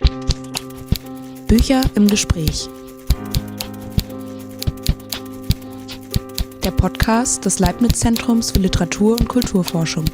Bücher im Gespräch. Der Podcast des Leibniz-Zentrums für Literatur- und Kulturforschung.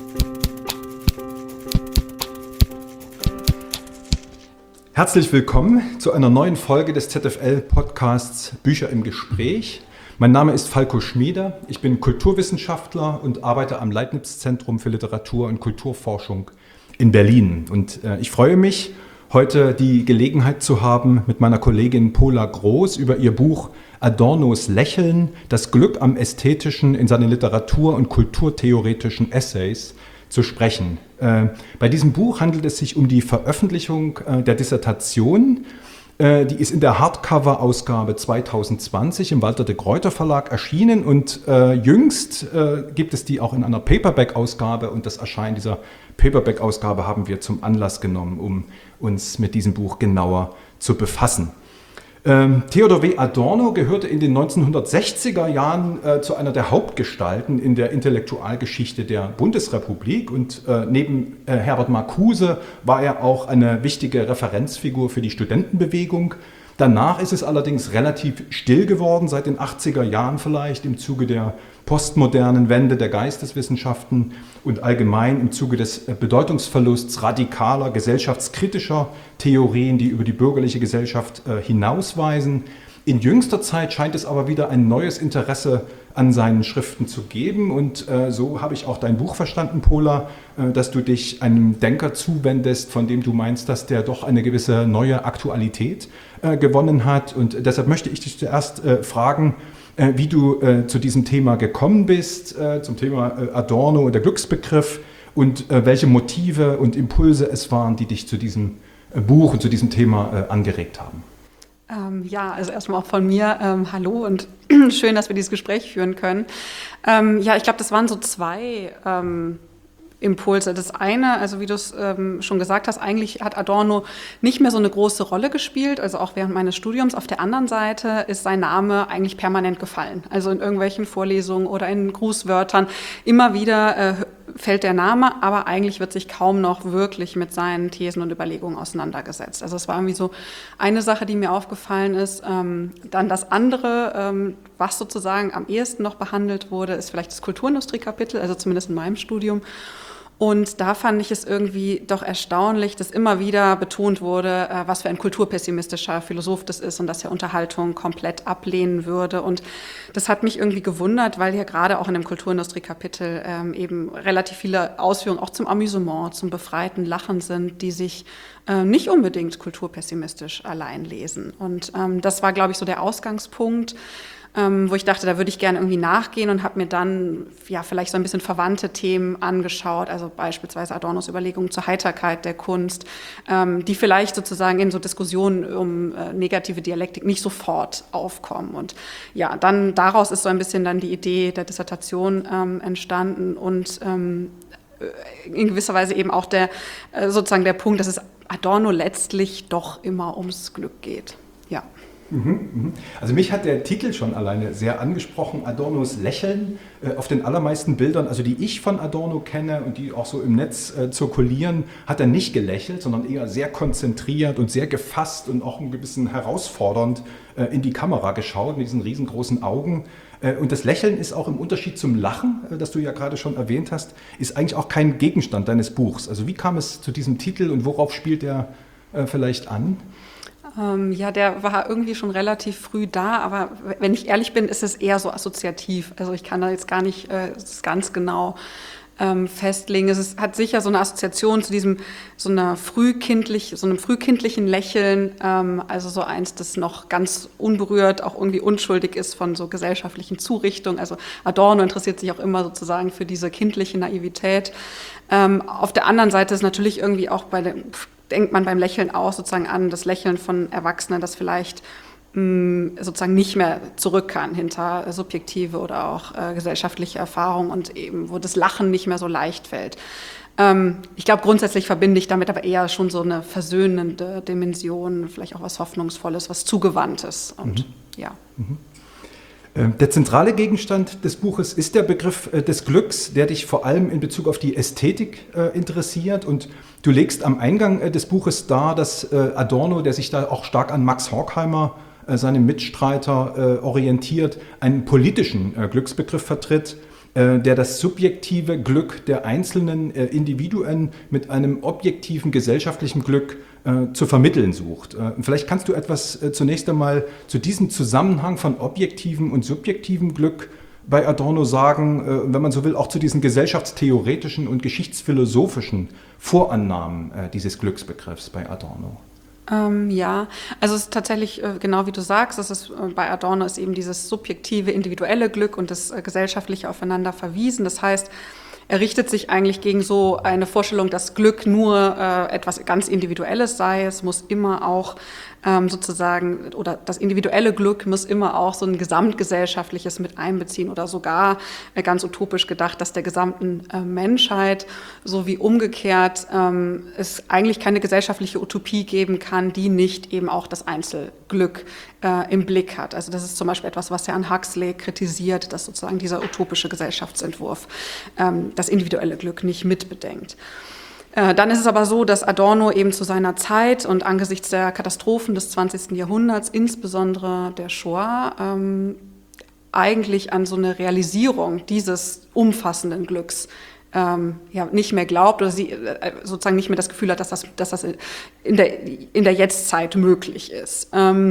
Herzlich willkommen zu einer neuen Folge des ZFL-Podcasts Bücher im Gespräch. Mein Name ist Falko Schmieder, ich bin Kulturwissenschaftler und arbeite am Leibniz-Zentrum für Literatur- und Kulturforschung in Berlin. Und ich freue mich, heute die Gelegenheit zu haben, mit meiner Kollegin Pola Groß über ihr Buch Adornos Lächeln, das Glück am Ästhetischen in seinen literatur- und kulturtheoretischen Essays zu sprechen. Bei diesem Buch handelt es sich um die Veröffentlichung der Dissertation. Die ist in der Hardcover-Ausgabe 2020 im Walter de Gruyter Verlag erschienen und jüngst gibt es die auch in einer Paperback-Ausgabe, und das Erscheinen dieser Paperback-Ausgabe haben wir zum Anlass genommen, um uns mit diesem Buch genauer zu befassen. Theodor W. Adorno gehörte in den 1960er Jahren zu einer der Hauptgestalten in der Intellektualgeschichte der Bundesrepublik, und neben Herbert Marcuse war er auch eine wichtige Referenzfigur für die Studentenbewegung. Danach ist es allerdings relativ still geworden, seit den 80er Jahren vielleicht, im Zuge der postmodernen Wende der Geisteswissenschaften und allgemein im Zuge des Bedeutungsverlusts radikaler, gesellschaftskritischer Theorien, die über die bürgerliche Gesellschaft hinausweisen. In jüngster Zeit scheint es aber wieder ein neues Interesse an seinen Schriften zu geben, und so habe ich auch dein Buch verstanden, Pola, dass du dich einem Denker zuwendest, von dem du meinst, dass der doch eine gewisse neue Aktualität gewonnen hat. Und deshalb möchte ich dich zuerst fragen, wie du zu diesem Thema gekommen bist, zum Thema Adorno und der Glücksbegriff, und welche Motive und Impulse es waren, die dich zu diesem Buch und zu diesem Thema angeregt haben. Also erstmal auch von mir hallo und schön, dass wir dieses Gespräch führen können. Ich glaube, das waren so zwei Impulse. Das eine, also wie du es schon gesagt hast, eigentlich hat Adorno nicht mehr so eine große Rolle gespielt, also auch während meines Studiums. Auf der anderen Seite ist sein Name eigentlich permanent gefallen, also in irgendwelchen Vorlesungen oder in Grußwörtern. Immer wieder fällt der Name, aber eigentlich wird sich kaum noch wirklich mit seinen Thesen und Überlegungen auseinandergesetzt. Also es war irgendwie so eine Sache, die mir aufgefallen ist. Dann das andere, was sozusagen am ehesten noch behandelt wurde, ist vielleicht das Kulturindustrie-Kapitel, also zumindest in meinem Studium. Und da fand ich es irgendwie doch erstaunlich, dass immer wieder betont wurde, was für ein kulturpessimistischer Philosoph das ist und dass er Unterhaltung komplett ablehnen würde. Und das hat mich irgendwie gewundert, weil ja gerade auch in dem Kulturindustrie-Kapitel eben relativ viele Ausführungen auch zum Amüsement, zum befreiten Lachen sind, die sich nicht unbedingt kulturpessimistisch allein lesen. Und das war, glaube ich, so der Ausgangspunkt, wo ich dachte, da würde ich gerne irgendwie nachgehen, und habe mir dann vielleicht so ein bisschen verwandte Themen angeschaut, also beispielsweise Adornos Überlegungen zur Heiterkeit der Kunst, die vielleicht sozusagen in so Diskussionen um negative Dialektik nicht sofort aufkommen. Und dann daraus ist so ein bisschen dann die Idee der Dissertation entstanden, und in gewisser Weise eben auch sozusagen der Punkt, dass es Adorno letztlich doch immer ums Glück geht. Ja. Also mich hat der Titel schon alleine sehr angesprochen, Adornos Lächeln. Auf den allermeisten Bildern, also die ich von Adorno kenne und die auch so im Netz zirkulieren, hat er nicht gelächelt, sondern eher sehr konzentriert und sehr gefasst und auch ein bisschen herausfordernd in die Kamera geschaut mit diesen riesengroßen Augen. Und das Lächeln ist auch im Unterschied zum Lachen, das du ja gerade schon erwähnt hast, ist eigentlich auch kein Gegenstand deines Buchs. Also wie kam es zu diesem Titel und worauf spielt er vielleicht an? Der war irgendwie schon relativ früh da, aber wenn ich ehrlich bin, ist es eher so assoziativ. Also ich kann da jetzt gar nicht ganz genau festlegen. Es hat sicher so eine Assoziation zu so einem frühkindlichen Lächeln, also so eins, das noch ganz unberührt, auch irgendwie unschuldig ist von so gesellschaftlichen Zurichtungen. Also Adorno interessiert sich auch immer sozusagen für diese kindliche Naivität. Auf der anderen Seite ist natürlich irgendwie auch denkt man beim Lächeln auch sozusagen an das Lächeln von Erwachsenen, das vielleicht sozusagen nicht mehr zurück kann hinter subjektive oder auch gesellschaftliche Erfahrungen, und eben wo das Lachen nicht mehr so leicht fällt. Ich glaube, grundsätzlich verbinde ich damit aber eher schon so eine versöhnende Dimension, vielleicht auch was Hoffnungsvolles, was Zugewandtes. Und Der zentrale Gegenstand des Buches ist der Begriff des Glücks, der dich vor allem in Bezug auf die Ästhetik interessiert. Und Du legst am Eingang des Buches dar, dass Adorno, der sich da auch stark an Max Horkheimer, seinem Mitstreiter, orientiert, einen politischen Glücksbegriff vertritt, der das subjektive Glück der einzelnen Individuen mit einem objektiven gesellschaftlichen Glück zu vermitteln sucht. Vielleicht kannst du etwas zunächst einmal zu diesem Zusammenhang von objektivem und subjektivem Glück bei Adorno sagen, wenn man so will, auch zu diesen gesellschaftstheoretischen und geschichtsphilosophischen Vorannahmen dieses Glücksbegriffs bei Adorno. Ja, also es ist tatsächlich genau wie du sagst, bei Adorno ist eben dieses subjektive, individuelle Glück und das gesellschaftliche aufeinander verwiesen. Das heißt, er richtet sich eigentlich gegen so eine Vorstellung, dass Glück nur etwas ganz Individuelles sei. Es muss immer auch sozusagen, oder das individuelle Glück muss immer auch so ein gesamtgesellschaftliches mit einbeziehen oder sogar ganz utopisch gedacht, dass der gesamten Menschheit sowie umgekehrt es eigentlich keine gesellschaftliche Utopie geben kann, die nicht eben auch das Einzelglück im Blick hat. Also das ist zum Beispiel etwas, was er an Huxley kritisiert, dass sozusagen dieser utopische Gesellschaftsentwurf das individuelle Glück nicht mitbedenkt. Dann ist es aber so, dass Adorno eben zu seiner Zeit und angesichts der Katastrophen des 20. Jahrhunderts, insbesondere der Shoah, eigentlich an so eine Realisierung dieses umfassenden Glücks nicht mehr glaubt oder sie sozusagen nicht mehr das Gefühl hat, dass das in der Jetztzeit möglich ist.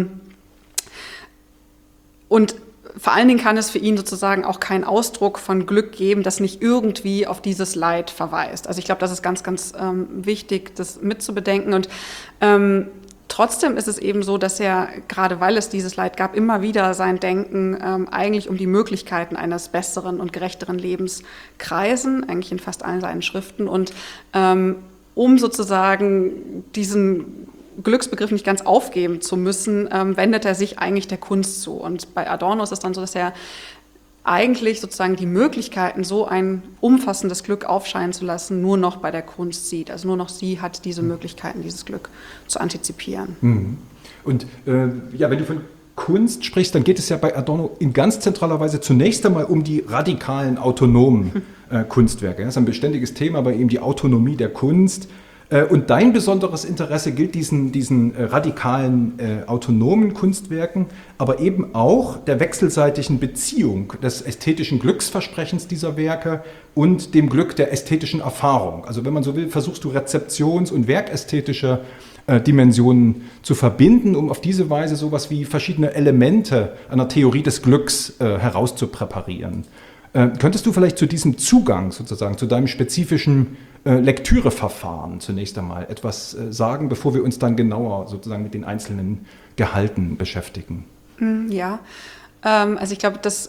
Und vor allen Dingen kann es für ihn sozusagen auch keinen Ausdruck von Glück geben, das nicht irgendwie auf dieses Leid verweist. Also ich glaube, das ist ganz, ganz wichtig, das mitzubedenken. Und trotzdem ist es eben so, dass er, gerade weil es dieses Leid gab, immer wieder sein Denken eigentlich um die Möglichkeiten eines besseren und gerechteren Lebens kreisen, eigentlich in fast allen seinen Schriften. Und um sozusagen diesen Glücksbegriff nicht ganz aufgeben zu müssen, wendet er sich eigentlich der Kunst zu. Und bei Adorno ist es dann so, dass er eigentlich sozusagen die Möglichkeiten, so ein umfassendes Glück aufscheinen zu lassen, nur noch bei der Kunst sieht. Also nur noch sie hat diese Möglichkeiten, dieses Glück zu antizipieren. Mhm. Und wenn du von Kunst sprichst, dann geht es ja bei Adorno in ganz zentraler Weise zunächst einmal um die radikalen, autonomen Kunstwerke. Das ist ein beständiges Thema bei ihm, die Autonomie der Kunst. Und dein besonderes Interesse gilt diesen radikalen, autonomen Kunstwerken, aber eben auch der wechselseitigen Beziehung des ästhetischen Glücksversprechens dieser Werke und dem Glück der ästhetischen Erfahrung. Also wenn man so will, versuchst du rezeptions- und werkästhetische Dimensionen zu verbinden, um auf diese Weise sowas wie verschiedene Elemente einer Theorie des Glücks herauszupräparieren. Könntest du vielleicht zu diesem Zugang sozusagen, zu deinem spezifischen Lektüreverfahren zunächst einmal etwas sagen, bevor wir uns dann genauer sozusagen mit den einzelnen Gehalten beschäftigen? Ja, also ich glaube, das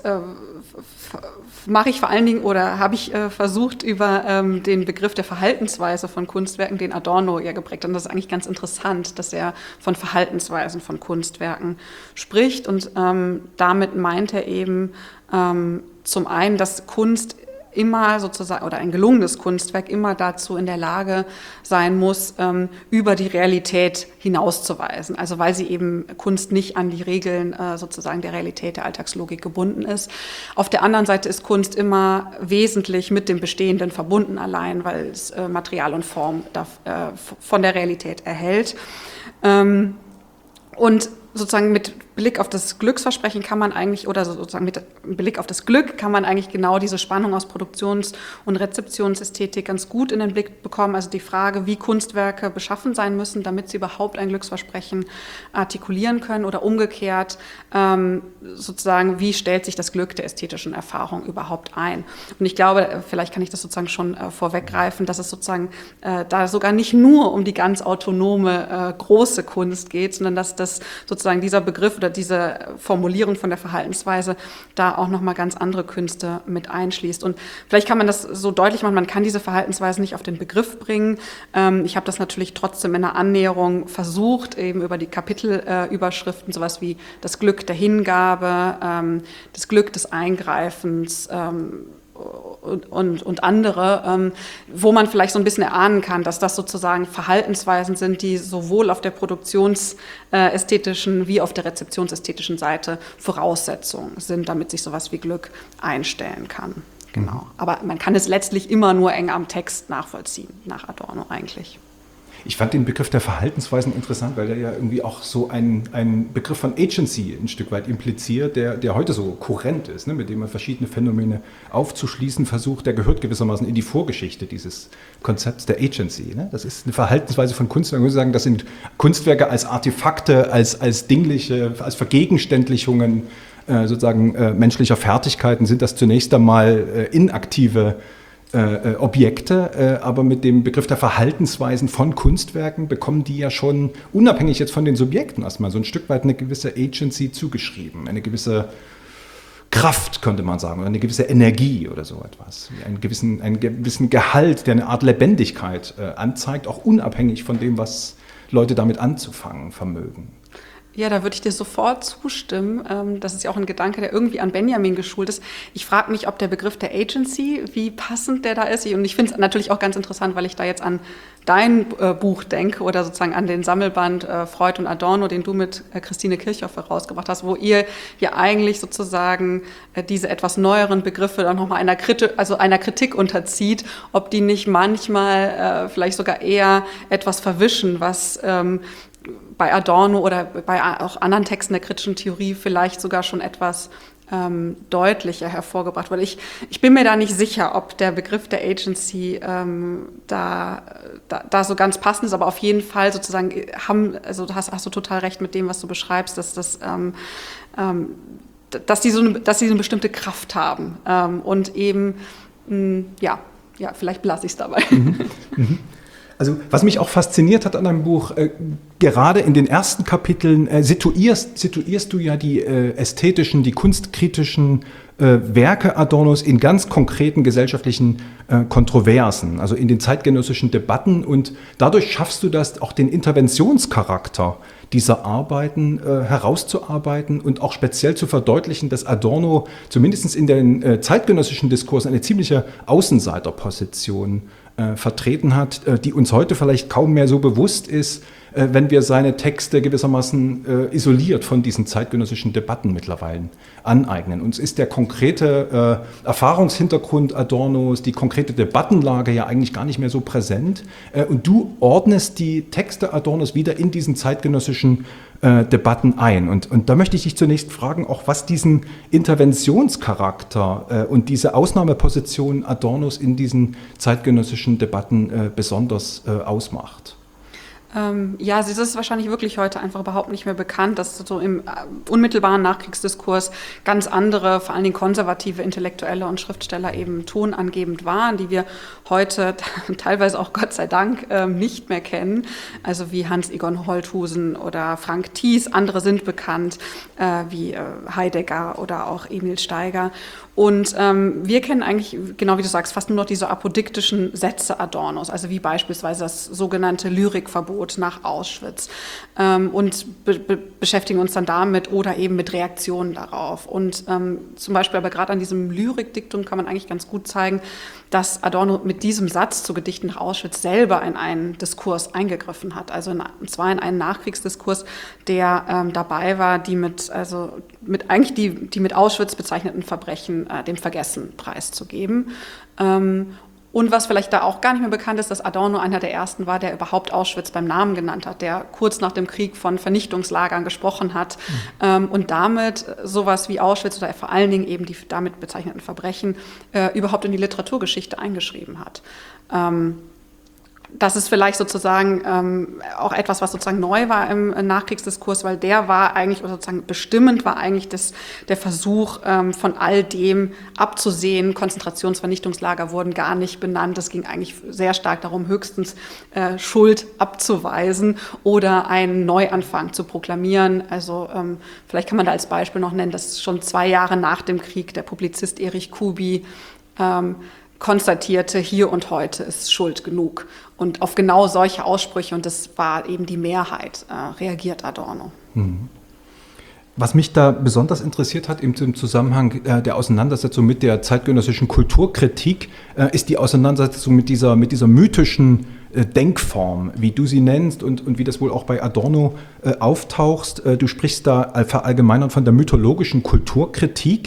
mache ich vor allen Dingen oder habe ich versucht über den Begriff der Verhaltensweise von Kunstwerken, den Adorno ja geprägt hat. Und das ist eigentlich ganz interessant, dass er von Verhaltensweisen von Kunstwerken spricht. Und damit meint er eben zum einen, dass Kunst immer sozusagen, oder ein gelungenes Kunstwerk immer dazu in der Lage sein muss, über die Realität hinauszuweisen. Also weil sie eben Kunst nicht an die Regeln sozusagen der Realität, der Alltagslogik gebunden ist. Auf der anderen Seite ist Kunst immer wesentlich mit dem Bestehenden verbunden, allein weil es Material und Form von der Realität erhält. Und sozusagen mit Blick auf das Glücksversprechen kann man eigentlich, oder sozusagen mit Blick auf das Glück kann man eigentlich genau diese Spannung aus Produktions- und Rezeptionsästhetik ganz gut in den Blick bekommen. Also die Frage, wie Kunstwerke beschaffen sein müssen, damit sie überhaupt ein Glücksversprechen artikulieren können, oder umgekehrt sozusagen, wie stellt sich das Glück der ästhetischen Erfahrung überhaupt ein. Und ich glaube, vielleicht kann ich das sozusagen schon vorweggreifen, dass es sozusagen da sogar nicht nur um die ganz autonome große Kunst geht, sondern dass das sozusagen dieser Begriff oder diese Formulierung von der Verhaltensweise da auch nochmal ganz andere Künste mit einschließt. Und vielleicht kann man das so deutlich machen, man kann diese Verhaltensweise nicht auf den Begriff bringen. Ich habe das natürlich trotzdem in einer Annäherung versucht, eben über die Kapitelüberschriften, sowas wie das Glück der Hingabe, das Glück des Eingreifens, und andere, wo man vielleicht so ein bisschen erahnen kann, dass das sozusagen Verhaltensweisen sind, die sowohl auf der produktionsästhetischen wie auf der rezeptionsästhetischen Seite Voraussetzungen sind, damit sich sowas wie Glück einstellen kann. Genau. Aber man kann es letztlich immer nur eng am Text nachvollziehen, nach Adorno eigentlich. Ich fand den Begriff der Verhaltensweisen interessant, weil er ja irgendwie auch so ein Begriff von Agency ein Stück weit impliziert, der heute so kurrent ist, ne, mit dem man verschiedene Phänomene aufzuschließen versucht. Der gehört gewissermaßen in die Vorgeschichte dieses Konzepts der Agency. Ne? Das ist eine Verhaltensweise von Kunstwerken. Ich würde sagen, das sind Kunstwerke als Artefakte, als dingliche, als Vergegenständlichungen sozusagen menschlicher Fertigkeiten, sind das zunächst einmal inaktive Objekte, aber mit dem Begriff der Verhaltensweisen von Kunstwerken bekommen die ja schon, unabhängig jetzt von den Subjekten erstmal, so ein Stück weit eine gewisse Agency zugeschrieben, eine gewisse Kraft, könnte man sagen, oder eine gewisse Energie oder so etwas, einen gewissen Gehalt, der eine Art Lebendigkeit anzeigt, auch unabhängig von dem, was Leute damit anzufangen vermögen. Ja, da würde ich dir sofort zustimmen. Das ist ja auch ein Gedanke, der irgendwie an Benjamin geschult ist. Ich frage mich, ob der Begriff der Agency, wie passend der da ist. Und ich finde es natürlich auch ganz interessant, weil ich da jetzt an dein Buch denke oder sozusagen an den Sammelband Freud und Adorno, den du mit Christine Kirchhoff herausgebracht hast, wo ihr ja eigentlich sozusagen diese etwas neueren Begriffe dann nochmal einer Kritik unterzieht, ob die nicht manchmal vielleicht sogar eher etwas verwischen, was bei Adorno oder bei auch anderen Texten der kritischen Theorie vielleicht sogar schon etwas deutlicher hervorgebracht wurde. Ich bin mir da nicht sicher, ob der Begriff der Agency da so ganz passend ist, aber auf jeden Fall sozusagen hast du total recht mit dem, was du beschreibst, dass die eine bestimmte Kraft haben und eben, vielleicht belasse ich es dabei. Also was mich auch fasziniert hat an deinem Buch, gerade in den ersten Kapiteln situierst du ja die ästhetischen, die kunstkritischen Werke Adornos in ganz konkreten gesellschaftlichen Kontroversen, also in den zeitgenössischen Debatten, und dadurch schaffst du das, auch den Interventionscharakter dieser Arbeiten herauszuarbeiten und auch speziell zu verdeutlichen, dass Adorno zumindest in den zeitgenössischen Diskursen eine ziemliche Außenseiterposition vertreten hat, die uns heute vielleicht kaum mehr so bewusst ist, wenn wir seine Texte gewissermaßen isoliert von diesen zeitgenössischen Debatten mittlerweile aneignen. Uns ist der konkrete Erfahrungshintergrund Adornos, die konkrete Debattenlage ja eigentlich gar nicht mehr so präsent. Und du ordnest die Texte Adornos wieder in diesen zeitgenössischen Debatten ein. Und da möchte ich dich zunächst fragen, auch was diesen Interventionscharakter und diese Ausnahmeposition Adornos in diesen zeitgenössischen Debatten besonders ausmacht. Das ist wahrscheinlich wirklich heute einfach überhaupt nicht mehr bekannt, dass so im unmittelbaren Nachkriegsdiskurs ganz andere, vor allen Dingen konservative Intellektuelle und Schriftsteller eben tonangebend waren, die wir heute teilweise auch Gott sei Dank nicht mehr kennen, also wie Hans-Egon Holthusen oder Frank Thies. Andere sind bekannt, wie Heidegger oder auch Emil Steiger. Und wir kennen eigentlich, genau wie du sagst, fast nur noch diese apodiktischen Sätze Adornos, also wie beispielsweise das sogenannte Lyrikverbot nach Auschwitz, und beschäftigen uns dann damit oder eben mit Reaktionen darauf. Und zum Beispiel aber gerade an diesem Lyrikdiktum kann man eigentlich ganz gut zeigen, dass Adorno mit diesem Satz zu Gedichten nach Auschwitz selber in einen Diskurs eingegriffen hat, also zwar in einen Nachkriegsdiskurs, der dabei war, die mit Auschwitz bezeichneten Verbrechen dem Vergessen preiszugeben. Und was vielleicht da auch gar nicht mehr bekannt ist, dass Adorno einer der ersten war, der überhaupt Auschwitz beim Namen genannt hat, der kurz nach dem Krieg von Vernichtungslagern gesprochen hat und damit sowas wie Auschwitz oder vor allen Dingen eben die damit bezeichneten Verbrechen überhaupt in die Literaturgeschichte eingeschrieben hat. Das ist vielleicht sozusagen auch etwas, was sozusagen neu war im Nachkriegsdiskurs, weil der war eigentlich, oder sozusagen bestimmend war eigentlich der Versuch, von all dem abzusehen. Konzentrationsvernichtungslager wurden gar nicht benannt. Es ging eigentlich sehr stark darum, höchstens Schuld abzuweisen oder einen Neuanfang zu proklamieren. Also vielleicht kann man da als Beispiel noch nennen, dass schon 2 Jahre nach dem Krieg der Publizist Erich Kubi konstatierte, hier und heute ist Schuld genug. Und auf genau solche Aussprüche, und das war eben die Mehrheit, reagiert Adorno. Was mich da besonders interessiert hat im Zusammenhang der Auseinandersetzung mit der zeitgenössischen Kulturkritik, ist die Auseinandersetzung mit dieser mythischen Denkform, wie du sie nennst und wie das wohl auch bei Adorno auftauchst. Du sprichst da verallgemeinert von der mythologischen Kulturkritik.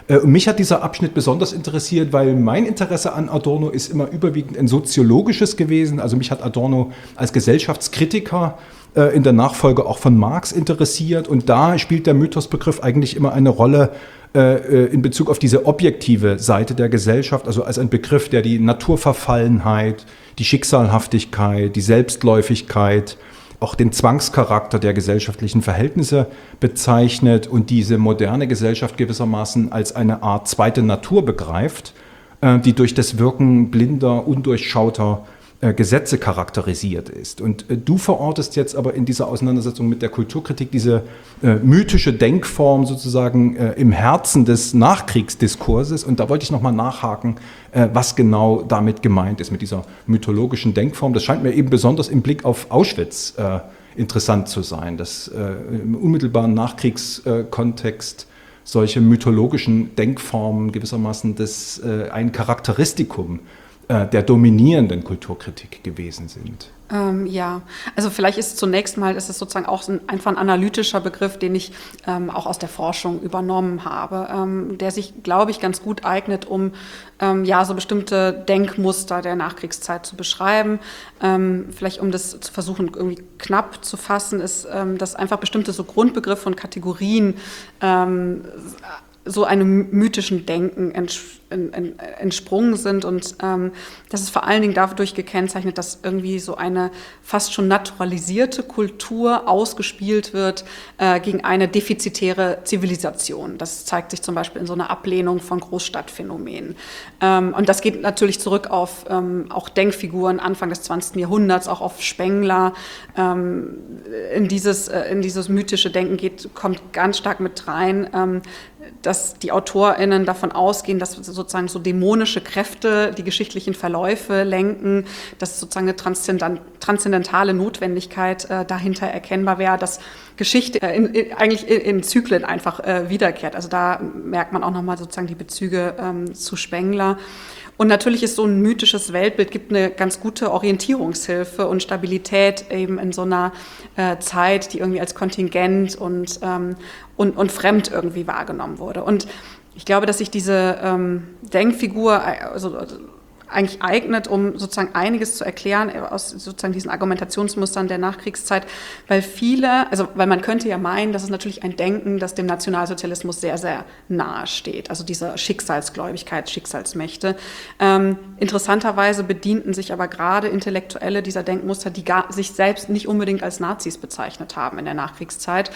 Und mich hat dieser Abschnitt besonders interessiert, weil mein Interesse an Adorno ist immer überwiegend ein soziologisches gewesen. Also mich hat Adorno als Gesellschaftskritiker in der Nachfolge auch von Marx interessiert. Und da spielt der Mythosbegriff eigentlich immer eine Rolle in Bezug auf diese objektive Seite der Gesellschaft, also als ein Begriff, der die Naturverfallenheit, die Schicksalhaftigkeit, die Selbstläufigkeit, auch den Zwangscharakter der gesellschaftlichen Verhältnisse bezeichnet und diese moderne Gesellschaft gewissermaßen als eine Art zweite Natur begreift, die durch das Wirken blinder, undurchschauter Gesetze charakterisiert ist. Und du verortest jetzt aber in dieser Auseinandersetzung mit der Kulturkritik diese mythische Denkform sozusagen im Herzen des Nachkriegsdiskurses. Und da wollte ich nochmal nachhaken, was genau damit gemeint ist, mit dieser mythologischen Denkform. Das scheint mir eben besonders im Blick auf Auschwitz interessant zu sein, dass im unmittelbaren Nachkriegskontext solche mythologischen Denkformen gewissermaßen ein Charakteristikum der dominierenden Kulturkritik gewesen sind. Ja, also vielleicht ist zunächst mal, ist es sozusagen auch einfach ein analytischer Begriff, den ich auch aus der Forschung übernommen habe, der sich, glaube ich, ganz gut eignet, um so bestimmte Denkmuster der Nachkriegszeit zu beschreiben. Vielleicht, um das zu versuchen, irgendwie knapp zu fassen, ist, dass einfach bestimmte so Grundbegriffe und Kategorien so einem mythischen Denken entsprungen sind und das ist vor allen Dingen dadurch gekennzeichnet, dass irgendwie so eine fast schon naturalisierte Kultur ausgespielt wird gegen eine defizitäre Zivilisation. Das zeigt sich zum Beispiel in so einer Ablehnung von Großstadtphänomenen. Und das geht natürlich zurück auf auch Denkfiguren Anfang des 20. Jahrhunderts, auch auf Spengler. In dieses mythische Denken kommt ganz stark mit rein, dass die AutorInnen davon ausgehen, dass sozusagen so dämonische Kräfte die geschichtlichen Verläufe lenken, dass sozusagen eine transzendentale Notwendigkeit dahinter erkennbar wäre, dass Geschichte eigentlich in Zyklen einfach wiederkehrt. Also da merkt man auch nochmal sozusagen die Bezüge zu Spengler. Und natürlich ist so ein mythisches Weltbild, gibt eine ganz gute Orientierungshilfe und Stabilität eben in so einer Zeit, die irgendwie als kontingent und fremd irgendwie wahrgenommen wurde. Und ich glaube, dass sich diese Denkfigur eigentlich eignet, um sozusagen einiges zu erklären aus sozusagen diesen Argumentationsmustern der Nachkriegszeit, weil man könnte ja meinen, das ist natürlich ein Denken, das dem Nationalsozialismus sehr, sehr nahe steht, also diese Schicksalsgläubigkeit, Schicksalsmächte. Interessanterweise bedienten sich aber gerade Intellektuelle dieser Denkmuster, die sich selbst nicht unbedingt als Nazis bezeichnet haben in der Nachkriegszeit.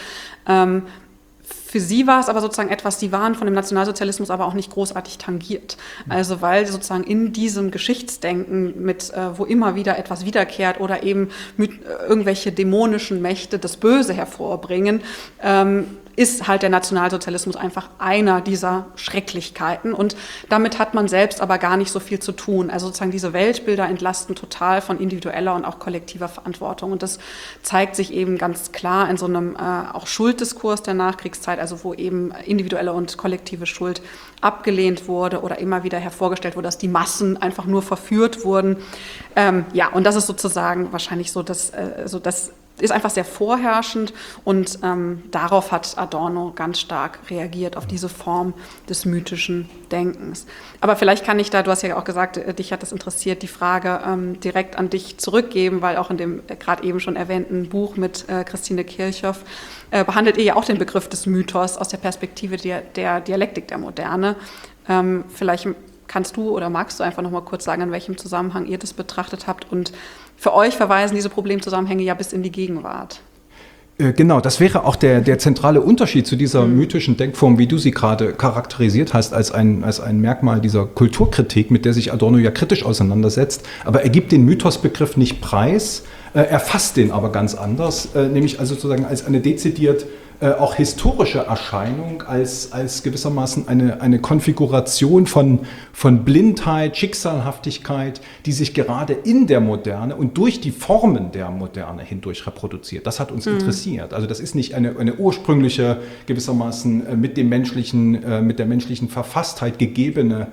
Für sie war es aber sozusagen etwas, die waren von dem Nationalsozialismus aber auch nicht großartig tangiert. Also weil sozusagen in diesem Geschichtsdenken, wo immer wieder etwas wiederkehrt oder eben irgendwelche dämonischen Mächte das Böse hervorbringen, ist halt der Nationalsozialismus einfach einer dieser Schrecklichkeiten. Und damit hat man selbst aber gar nicht so viel zu tun. Also sozusagen diese Weltbilder entlasten total von individueller und auch kollektiver Verantwortung. Und das zeigt sich eben ganz klar in so einem auch Schulddiskurs der Nachkriegszeit, also wo eben individuelle und kollektive Schuld abgelehnt wurde oder immer wieder hervorgestellt wurde, dass die Massen einfach nur verführt wurden. Und das ist sozusagen wahrscheinlich so, das ist einfach sehr vorherrschend und darauf hat Adorno ganz stark reagiert, auf diese Form des mythischen Denkens. Aber vielleicht kann ich du hast ja auch gesagt, dich hat das interessiert, die Frage direkt an dich zurückgeben, weil auch in dem gerade eben schon erwähnten Buch mit Christine Kirchhoff behandelt ihr ja auch den Begriff des Mythos aus der Perspektive der Dialektik der Moderne. Vielleicht kannst du oder magst du einfach noch mal kurz sagen, in welchem Zusammenhang ihr das betrachtet habt? Und für euch verweisen diese Problemzusammenhänge ja bis in die Gegenwart. Genau, das wäre auch der zentrale Unterschied zu dieser mythischen Denkform, wie du sie gerade charakterisiert hast, als ein Merkmal dieser Kulturkritik, mit der sich Adorno ja kritisch auseinandersetzt. Aber er gibt den Mythosbegriff nicht preis, er fasst den aber ganz anders, nämlich also sozusagen als eine dezidiert auch historische Erscheinung, als gewissermaßen eine Konfiguration von Blindheit, Schicksalhaftigkeit, die sich gerade in der Moderne und durch die Formen der Moderne hindurch reproduziert. Das hat uns interessiert. Also das ist nicht eine ursprüngliche, gewissermaßen mit der menschlichen Verfasstheit gegebene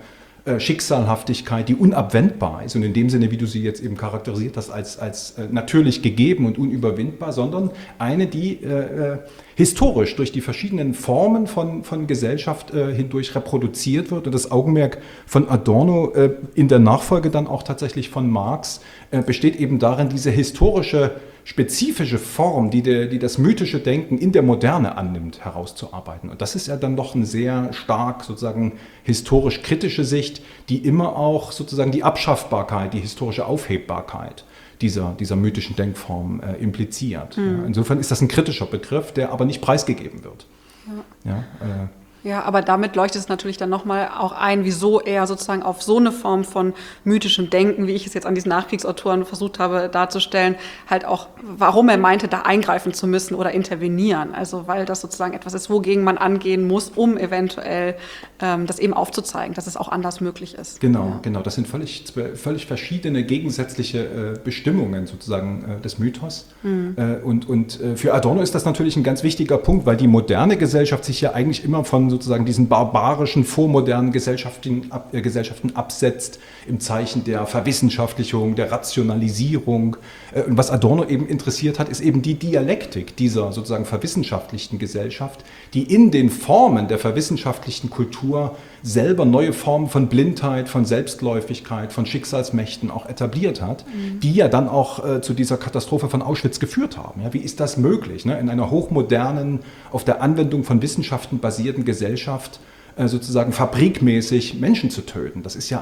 Schicksalhaftigkeit, die unabwendbar ist und in dem Sinne, wie du sie jetzt eben charakterisiert hast, als natürlich gegeben und unüberwindbar, sondern eine, die historisch durch die verschiedenen Formen von Gesellschaft hindurch reproduziert wird. Und das Augenmerk von Adorno in der Nachfolge dann auch tatsächlich von Marx besteht eben darin, diese historische, spezifische Form, die das mythische Denken in der Moderne annimmt, herauszuarbeiten. Und das ist ja dann doch eine sehr stark sozusagen historisch kritische Sicht, die immer auch sozusagen die Abschaffbarkeit, die historische Aufhebbarkeit dieser mythischen Denkform impliziert. Ja, insofern ist das ein kritischer Begriff, der aber nicht preisgegeben wird. Ja, aber damit leuchtet es natürlich dann nochmal auch ein, wieso er sozusagen auf so eine Form von mythischem Denken, wie ich es jetzt an diesen Nachkriegsautoren versucht habe darzustellen, halt auch, warum er meinte, da eingreifen zu müssen oder intervenieren. Also weil das sozusagen etwas ist, wogegen man angehen muss, um eventuell das eben aufzuzeigen, dass es auch anders möglich ist. Genau. Das sind völlig verschiedene gegensätzliche Bestimmungen sozusagen des Mythos. Und für Adorno ist das natürlich ein ganz wichtiger Punkt, weil die moderne Gesellschaft sich ja eigentlich immer von sozusagen diesen barbarischen, vormodernen Gesellschaften absetzt im Zeichen der Verwissenschaftlichung, der Rationalisierung. Und was Adorno eben interessiert hat, ist eben die Dialektik dieser sozusagen verwissenschaftlichten Gesellschaft, die in den Formen der verwissenschaftlichten Kultur selber neue Formen von Blindheit, von Selbstläufigkeit, von Schicksalsmächten auch etabliert hat, die ja dann auch zu dieser Katastrophe von Auschwitz geführt haben. Ja, wie ist das möglich, ne? In einer hochmodernen, auf der Anwendung von Wissenschaften basierten Gesellschaft sozusagen fabrikmäßig Menschen zu töten? Das ist ja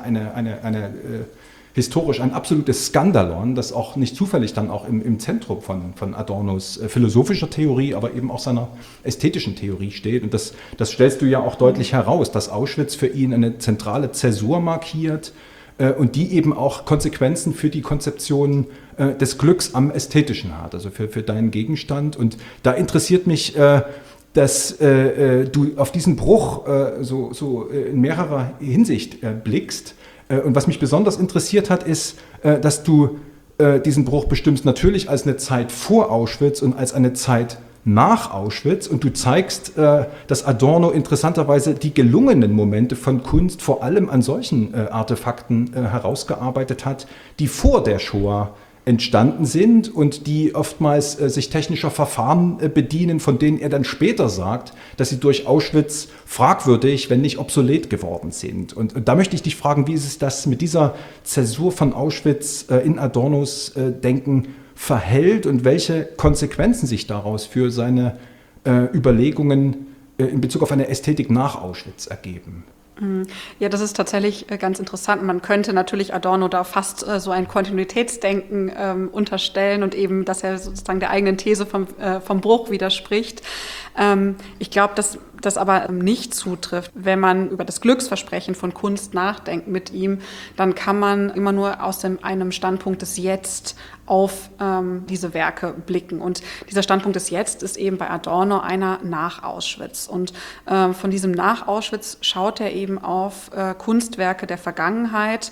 historisch ein absolutes Skandalon, das auch nicht zufällig dann auch im Zentrum von Adornos philosophischer Theorie, aber eben auch seiner ästhetischen Theorie steht. Und das stellst du ja auch deutlich heraus, dass Auschwitz für ihn eine zentrale Zäsur markiert und die eben auch Konsequenzen für die Konzeption des Glücks am Ästhetischen hat, also für deinen Gegenstand. Und da interessiert mich, dass du auf diesen Bruch so in mehrerer Hinsicht blickst. Und was mich besonders interessiert hat, ist, dass du diesen Bruch bestimmst natürlich als eine Zeit vor Auschwitz und als eine Zeit nach Auschwitz. Und du zeigst, dass Adorno interessanterweise die gelungenen Momente von Kunst vor allem an solchen Artefakten herausgearbeitet hat, die vor der Shoah entstanden sind und die oftmals sich technischer Verfahren bedienen, von denen er dann später sagt, dass sie durch Auschwitz fragwürdig, wenn nicht obsolet geworden sind. Und da möchte ich dich fragen, wie ist es das mit dieser Zäsur von Auschwitz in Adornos Denken verhält und welche Konsequenzen sich daraus für seine Überlegungen in Bezug auf eine Ästhetik nach Auschwitz ergeben? Ja, das ist tatsächlich ganz interessant. Man könnte natürlich Adorno da fast so ein Kontinuitätsdenken unterstellen und eben, dass er sozusagen der eigenen These vom Bruch widerspricht. Ich glaube, dass das aber nicht zutrifft. Wenn man über das Glücksversprechen von Kunst nachdenkt mit ihm, dann kann man immer nur aus einem Standpunkt des Jetzt auf diese Werke blicken. Und dieser Standpunkt des Jetzt ist eben bei Adorno einer nach Auschwitz. Und von diesem nach Auschwitz schaut er eben auf Kunstwerke der Vergangenheit,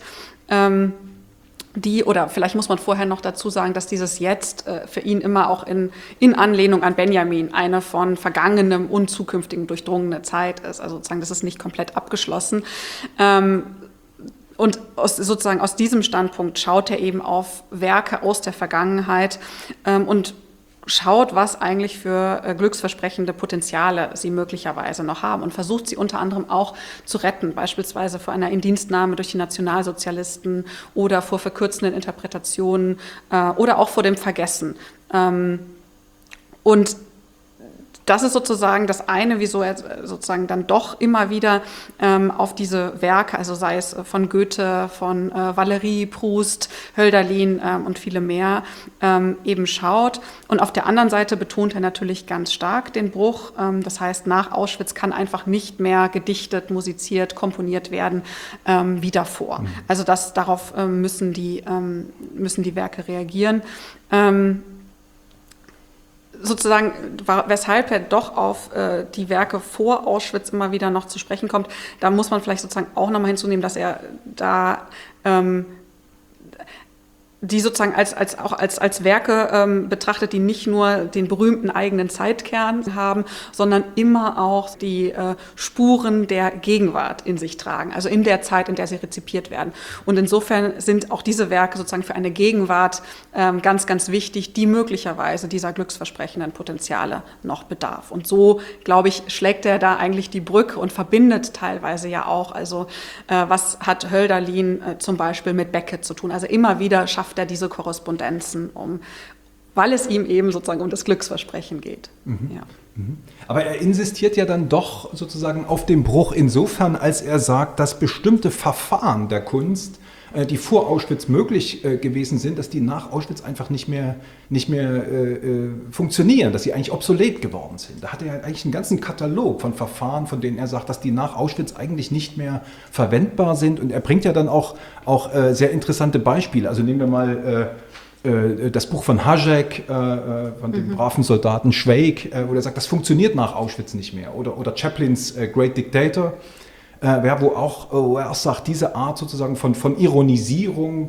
oder vielleicht muss man vorher noch dazu sagen, dass dieses Jetzt für ihn immer auch in Anlehnung an Benjamin eine von vergangenem und zukünftigem durchdrungene Zeit ist. Also sozusagen, das ist nicht komplett abgeschlossen. Und aus diesem Standpunkt schaut er eben auf Werke aus der Vergangenheit und schaut, was eigentlich für glücksversprechende Potenziale sie möglicherweise noch haben und versucht sie unter anderem auch zu retten, beispielsweise vor einer Indienstnahme durch die Nationalsozialisten oder vor verkürzenden Interpretationen oder auch vor dem Vergessen. Und das ist sozusagen das eine, wieso er sozusagen dann doch immer wieder auf diese Werke, also sei es von Goethe, von Valéry, Proust, Hölderlin und viele mehr, eben schaut. Und auf der anderen Seite betont er natürlich ganz stark den Bruch. Das heißt, nach Auschwitz kann einfach nicht mehr gedichtet, musiziert, komponiert werden wie davor. Also darauf müssen die Werke reagieren. Sozusagen, weshalb er doch auf die Werke vor Auschwitz immer wieder noch zu sprechen kommt, da muss man vielleicht sozusagen auch nochmal hinzunehmen, dass er da, die sozusagen als Werke betrachtet, die nicht nur den berühmten eigenen Zeitkern haben, sondern immer auch die Spuren der Gegenwart in sich tragen, also in der Zeit, in der sie rezipiert werden. Und insofern sind auch diese Werke sozusagen für eine Gegenwart ganz, ganz wichtig, die möglicherweise dieser glücksversprechenden Potenziale noch bedarf. Und so, glaube ich, schlägt er da eigentlich die Brücke und verbindet teilweise ja auch, also was hat Hölderlin zum Beispiel mit Beckett zu tun. Also immer wieder schafft er diese Korrespondenzen, weil es ihm eben sozusagen um das Glücksversprechen geht. Ja. Aber er insistiert ja dann doch sozusagen auf dem Bruch insofern, als er sagt, dass bestimmte Verfahren der Kunst, die vor Auschwitz möglich gewesen sind, dass die nach Auschwitz einfach nicht mehr funktionieren, dass sie eigentlich obsolet geworden sind. Da hat er eigentlich einen ganzen Katalog von Verfahren, von denen er sagt, dass die nach Auschwitz eigentlich nicht mehr verwendbar sind. Und er bringt ja dann auch sehr interessante Beispiele. Also nehmen wir mal das Buch von Hašek, von dem braven Soldaten Schweik, wo er sagt, das funktioniert nach Auschwitz nicht mehr. Oder Chaplins Great Dictator, wo er auch sagt, diese Art sozusagen von Ironisierung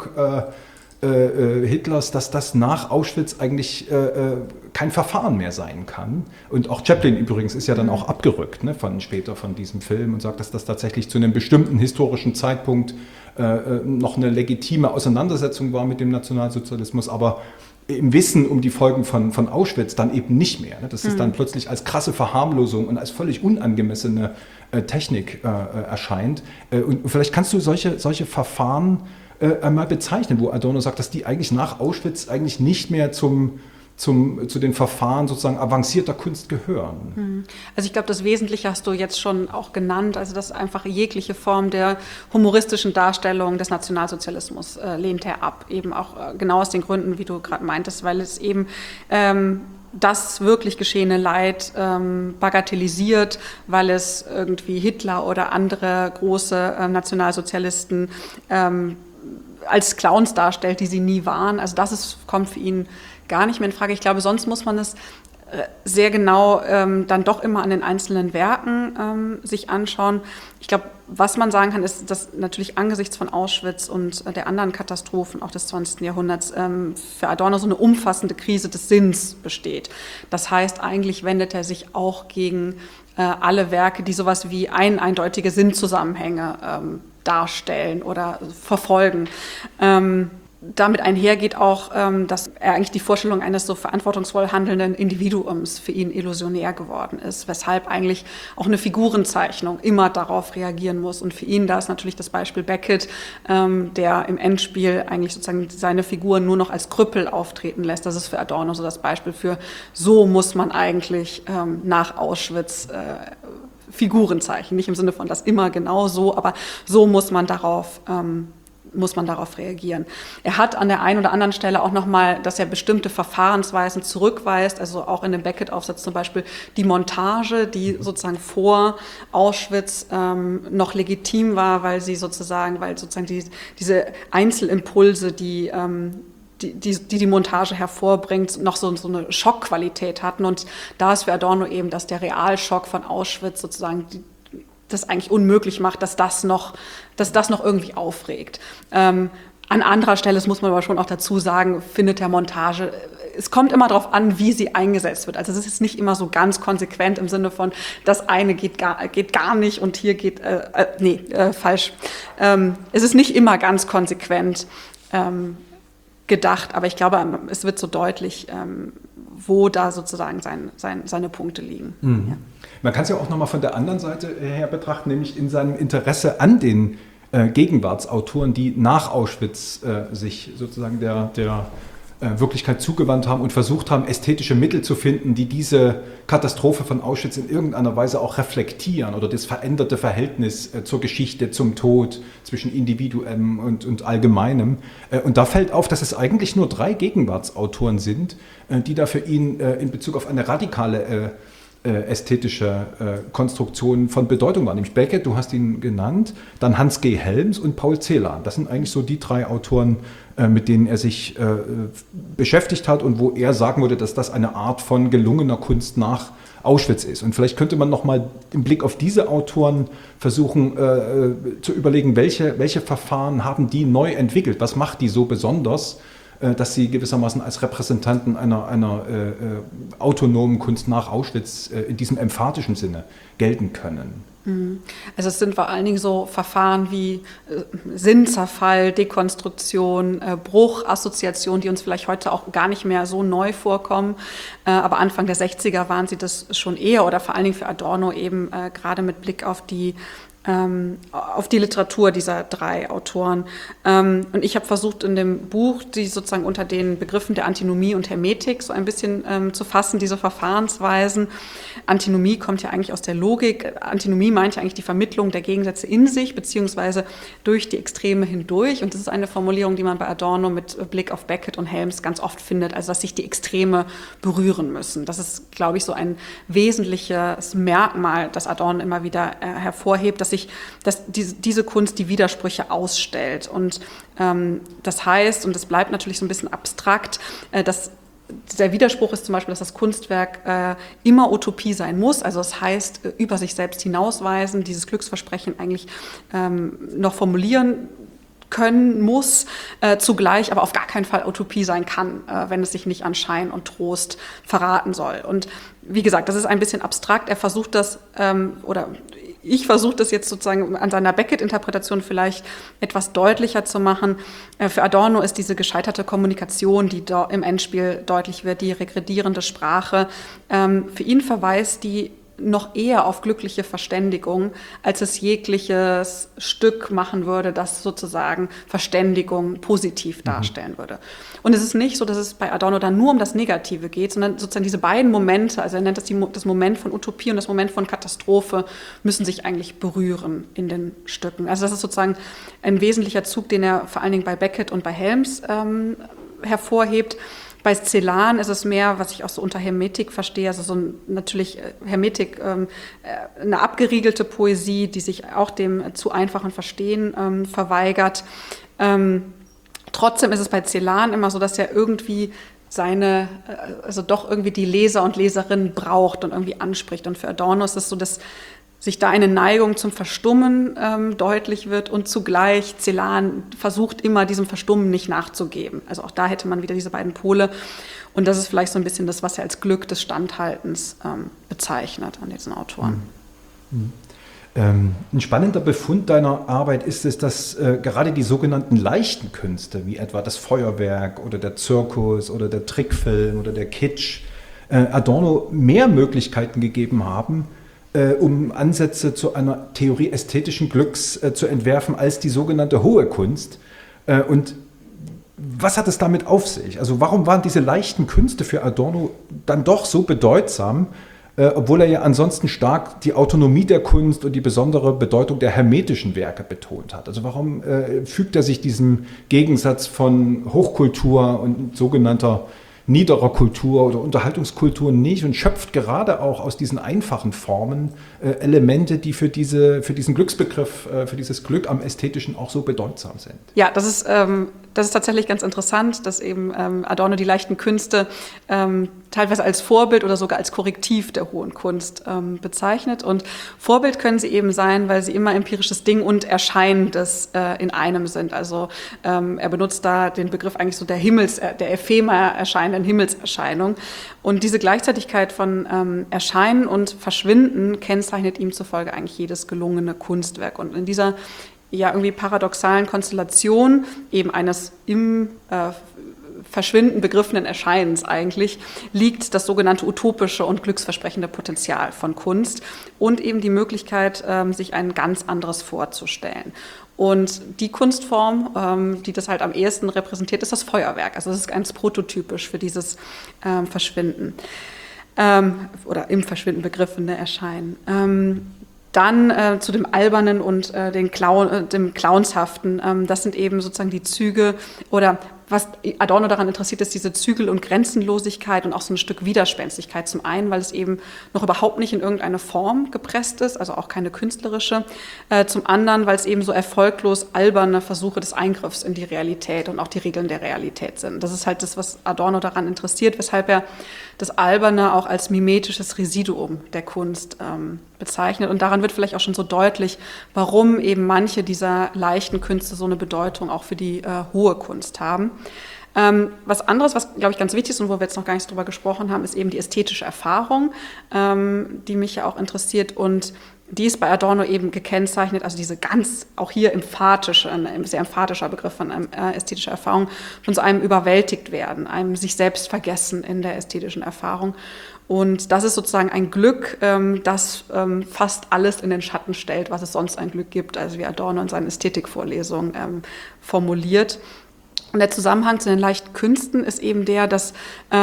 Hitlers, dass das nach Auschwitz eigentlich kein Verfahren mehr sein kann. Und auch Chaplin übrigens ist ja dann auch abgerückt später von diesem Film und sagt, dass das tatsächlich zu einem bestimmten historischen Zeitpunkt noch eine legitime Auseinandersetzung war mit dem Nationalsozialismus, aber im Wissen um die Folgen von Auschwitz dann eben nicht mehr. Dass es dann plötzlich als krasse Verharmlosung und als völlig unangemessene Technik erscheint. Und vielleicht kannst du solche Verfahren einmal bezeichnen, wo Adorno sagt, dass die eigentlich nach Auschwitz eigentlich nicht mehr zu den Verfahren sozusagen avancierter Kunst gehören. Also ich glaube, das Wesentliche hast du jetzt schon auch genannt, also dass einfach jegliche Form der humoristischen Darstellung des Nationalsozialismus lehnt er ab, eben auch genau aus den Gründen, wie du gerade meintest, weil es eben das wirklich geschehene Leid bagatellisiert, weil es irgendwie Hitler oder andere große Nationalsozialisten als Clowns darstellt, die sie nie waren. Also kommt für ihn gar nicht mehr in Frage. Ich glaube, sonst muss man es sehr genau dann doch immer an den einzelnen Werken sich anschauen. Ich glaube, was man sagen kann, ist, dass natürlich angesichts von Auschwitz und der anderen Katastrophen auch des 20. Jahrhunderts für Adorno so eine umfassende Krise des Sinns besteht. Das heißt, eigentlich wendet er sich auch gegen alle Werke, die sowas wie eindeutige Sinnzusammenhänge darstellen oder verfolgen. Damit einhergeht auch, dass er eigentlich die Vorstellung eines so verantwortungsvoll handelnden Individuums für ihn illusionär geworden ist, weshalb eigentlich auch eine Figurenzeichnung immer darauf reagieren muss. Und für ihn da ist natürlich das Beispiel Beckett, der im Endspiel eigentlich sozusagen seine Figuren nur noch als Krüppel auftreten lässt. Das ist für Adorno so das Beispiel für, so muss man eigentlich nach Auschwitz Figuren zeichnen. Nicht im Sinne von das immer genau so, aber so muss man darauf reagieren. Er hat an der einen oder anderen Stelle auch nochmal, dass er bestimmte Verfahrensweisen zurückweist, also auch in dem Beckett-Aufsatz zum Beispiel die Montage, die sozusagen vor Auschwitz noch legitim war, weil sozusagen diese Einzelimpulse, die Montage hervorbringt, noch so eine Schockqualität hatten. Und da ist für Adorno eben, dass der Realschock von Auschwitz sozusagen das eigentlich unmöglich macht, dass das noch irgendwie aufregt. An anderer Stelle, das muss man aber schon auch dazu sagen, findet der Montage, es kommt immer darauf an, wie sie eingesetzt wird. Also es ist jetzt nicht immer so ganz konsequent im Sinne von, das eine geht gar nicht und hier geht, falsch. Es ist nicht immer ganz konsequent gedacht, aber ich glaube, es wird so deutlich, wo da sozusagen seine Punkte liegen. Mhm. Ja. Man kann es ja auch nochmal von der anderen Seite her betrachten, nämlich in seinem Interesse an den Gegenwartsautoren, die nach Auschwitz sich sozusagen der Wirklichkeit zugewandt haben und versucht haben, ästhetische Mittel zu finden, die diese Katastrophe von Auschwitz in irgendeiner Weise auch reflektieren oder das veränderte Verhältnis zur Geschichte, zum Tod, zwischen Individuum und Allgemeinem. Und da fällt auf, dass es eigentlich nur 3 Gegenwartsautoren sind, die da für ihn in Bezug auf eine radikale ästhetische Konstruktion von Bedeutung waren. Nämlich Beckett, du hast ihn genannt, dann Hans G. Helms und Paul Celan. Das sind eigentlich so die 3 Autoren, mit denen er sich beschäftigt hat und wo er sagen würde, dass das eine Art von gelungener Kunst nach Auschwitz ist. Und vielleicht könnte man nochmal im Blick auf diese Autoren versuchen zu überlegen, welche Verfahren haben die neu entwickelt? Was macht die so besonders? dass sie gewissermaßen als Repräsentanten einer autonomen Kunst nach Auschwitz in diesem emphatischen Sinne gelten können. Also es sind vor allen Dingen so Verfahren wie Sinnzerfall, Dekonstruktion, Bruch, Assoziation, die uns vielleicht heute auch gar nicht mehr so neu vorkommen. Aber Anfang der 60er waren sie das schon eher oder vor allen Dingen für Adorno eben gerade mit Blick auf die Literatur dieser drei Autoren. Und ich habe versucht, in dem Buch, die sozusagen unter den Begriffen der Antinomie und Hermetik so ein bisschen zu fassen, diese Verfahrensweisen. Antinomie kommt ja eigentlich aus der Logik. Antinomie meint ja eigentlich die Vermittlung der Gegensätze in sich, beziehungsweise durch die Extreme hindurch. Und das ist eine Formulierung, die man bei Adorno mit Blick auf Beckett und Helms ganz oft findet, also dass sich die Extreme berühren müssen. Das ist, glaube ich, so ein wesentliches Merkmal, das Adorno immer wieder hervorhebt, dass diese Kunst die Widersprüche ausstellt. Und das heißt, und das bleibt natürlich so ein bisschen abstrakt, dass der Widerspruch ist zum Beispiel, dass das Kunstwerk immer Utopie sein muss. Also das heißt, über sich selbst hinausweisen, dieses Glücksversprechen eigentlich noch formulieren können muss, zugleich aber auf gar keinen Fall Utopie sein kann, wenn es sich nicht an Schein und Trost verraten soll. Und wie gesagt, das ist ein bisschen abstrakt. Er versucht das, ich versuche das jetzt sozusagen an seiner Beckett-Interpretation vielleicht etwas deutlicher zu machen. Für Adorno ist diese gescheiterte Kommunikation, die im Endspiel deutlich wird, die regredierende Sprache, für ihn verweist die noch eher auf glückliche Verständigung, als es jegliches Stück machen würde, das sozusagen Verständigung positiv darstellen würde. Und es ist nicht so, dass es bei Adorno dann nur um das Negative geht, sondern sozusagen diese beiden Momente, also er nennt das das Moment von Utopie und das Moment von Katastrophe, müssen sich eigentlich berühren in den Stücken. Also das ist sozusagen ein wesentlicher Zug, den er vor allen Dingen bei Beckett und bei Helms hervorhebt. Bei Celan ist es mehr, was ich auch so unter Hermetik verstehe, also so natürlich Hermetik, eine abgeriegelte Poesie, die sich auch dem zu einfachen Verstehen verweigert. Trotzdem ist es bei Celan immer so, dass er irgendwie doch irgendwie die Leser und Leserinnen braucht und irgendwie anspricht. Und für Adorno ist es so, dass sich da eine Neigung zum Verstummen deutlich wird und zugleich Celan versucht immer, diesem Verstummen nicht nachzugeben. Also auch da hätte man wieder diese beiden Pole. Und das ist vielleicht so ein bisschen das, was er als Glück des Standhaltens bezeichnet an diesen Autoren. Ein spannender Befund deiner Arbeit ist es, dass gerade die sogenannten leichten Künste, wie etwa das Feuerwerk oder der Zirkus oder der Trickfilm oder der Kitsch, Adorno mehr Möglichkeiten gegeben haben, um Ansätze zu einer Theorie ästhetischen Glücks zu entwerfen als die sogenannte hohe Kunst. Und was hat es damit auf sich? Also warum waren diese leichten Künste für Adorno dann doch so bedeutsam, obwohl er ja ansonsten stark die Autonomie der Kunst und die besondere Bedeutung der hermetischen Werke betont hat? Also warum fügt er sich diesem Gegensatz von Hochkultur und sogenannter niederer Kultur oder Unterhaltungskultur nicht und schöpft gerade auch aus diesen einfachen Formen Elemente, die für diesen Glücksbegriff, für dieses Glück am Ästhetischen auch so bedeutsam sind. Ja, das ist tatsächlich ganz interessant, dass eben Adorno die leichten Künste teilweise als Vorbild oder sogar als Korrektiv der hohen Kunst bezeichnet. Und Vorbild können sie eben sein, weil sie immer empirisches Ding und Erscheinendes in einem sind. Also er benutzt da den Begriff eigentlich so der ephemer erscheinenden Himmelserscheinung. Und diese Gleichzeitigkeit von Erscheinen und Verschwinden kennzeichnet ihm zufolge eigentlich jedes gelungene Kunstwerk. Und in dieser ja irgendwie paradoxalen Konstellation eben eines im Verschwinden begriffenen Erscheinens eigentlich liegt das sogenannte utopische und glücksversprechende Potenzial von Kunst und eben die Möglichkeit, sich ein ganz anderes vorzustellen. Und die Kunstform, die das halt am ehesten repräsentiert, ist das Feuerwerk. Also das ist ganz prototypisch für dieses Verschwinden oder im Verschwinden begriffene Erscheinen. Dann zu dem Albernen und dem Clownshaften. Das sind eben sozusagen die Züge oder was Adorno daran interessiert, ist diese Zügel- und Grenzenlosigkeit und auch so ein Stück Widerspenstigkeit. Zum einen, weil es eben noch überhaupt nicht in irgendeine Form gepresst ist, also auch keine künstlerische. Zum anderen, weil es eben so erfolglos alberne Versuche des Eingriffs in die Realität und auch die Regeln der Realität sind. Das ist halt das, was Adorno daran interessiert, weshalb er das Alberne auch als mimetisches Residuum der Kunst bezeichnet. Und daran wird vielleicht auch schon so deutlich, warum eben manche dieser leichten Künste so eine Bedeutung auch für die hohe Kunst haben. Was anderes, was, glaube ich, ganz wichtig ist und wo wir jetzt noch gar nicht drüber gesprochen haben, ist eben die ästhetische Erfahrung, die mich ja auch interessiert. Und die ist bei Adorno eben gekennzeichnet, also diese ganz, auch hier ein sehr emphatischer Begriff von ästhetischer Erfahrung, von so einem überwältigt werden, einem sich selbst vergessen in der ästhetischen Erfahrung. Und das ist sozusagen ein Glück, das fast alles in den Schatten stellt, was es sonst ein Glück gibt, also wie Adorno in seinen Ästhetikvorlesungen formuliert. Und der Zusammenhang zu den leichten Künsten ist eben der, dass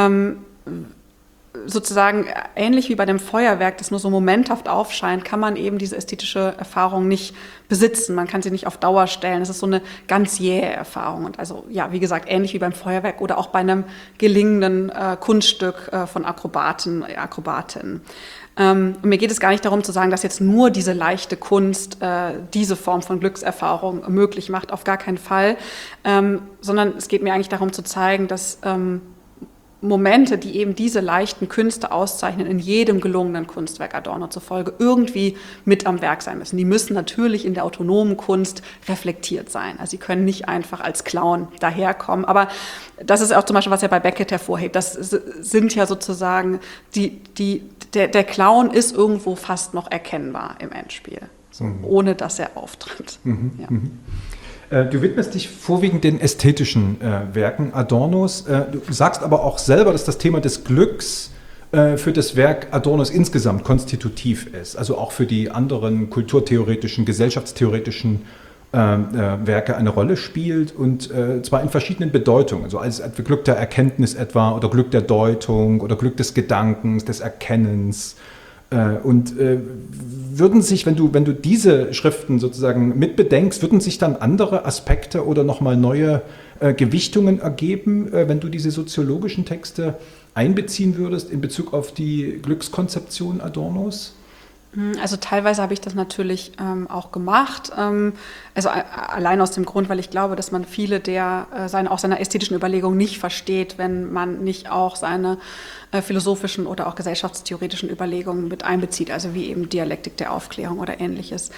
sozusagen ähnlich wie bei dem Feuerwerk, das nur so momenthaft aufscheint, kann man eben diese ästhetische Erfahrung nicht besitzen. Man kann sie nicht auf Dauer stellen. Es ist so eine ganz jähe Erfahrung. Und also, ja, wie gesagt, ähnlich wie beim Feuerwerk oder auch bei einem gelingenden Kunststück von Akrobatinnen. Und mir geht es gar nicht darum zu sagen, dass jetzt nur diese leichte Kunst diese Form von Glückserfahrung möglich macht, auf gar keinen Fall, sondern es geht mir eigentlich darum zu zeigen, dass Momente, die eben diese leichten Künste auszeichnen, in jedem gelungenen Kunstwerk Adorno zufolge irgendwie mit am Werk sein müssen. Die müssen natürlich in der autonomen Kunst reflektiert sein. Also sie können nicht einfach als Clown daherkommen. Aber das ist auch zum Beispiel, was er bei Beckett hervorhebt. Das sind ja sozusagen, der Clown ist irgendwo fast noch erkennbar im Endspiel, ohne dass er auftritt. Ja. Du widmest dich vorwiegend den ästhetischen Werken Adornos. Du sagst aber auch selber, dass das Thema des Glücks für das Werk Adornos insgesamt konstitutiv ist, also auch für die anderen kulturtheoretischen, gesellschaftstheoretischen Werke eine Rolle spielt, und zwar in verschiedenen Bedeutungen, also als Glück der Erkenntnis etwa oder Glück der Deutung oder Glück des Gedankens, des Erkennens. Und würden sich, wenn du diese Schriften sozusagen mitbedenkst, würden sich dann andere Aspekte oder nochmal neue Gewichtungen ergeben, wenn du diese soziologischen Texte einbeziehen würdest in Bezug auf die Glückskonzeption Adornos? Also teilweise habe ich das natürlich auch gemacht, also allein aus dem Grund, weil ich glaube, dass man viele seiner ästhetischen Überlegungen nicht versteht, wenn man nicht auch seine philosophischen oder auch gesellschaftstheoretischen Überlegungen mit einbezieht, also wie eben Dialektik der Aufklärung oder Ähnliches.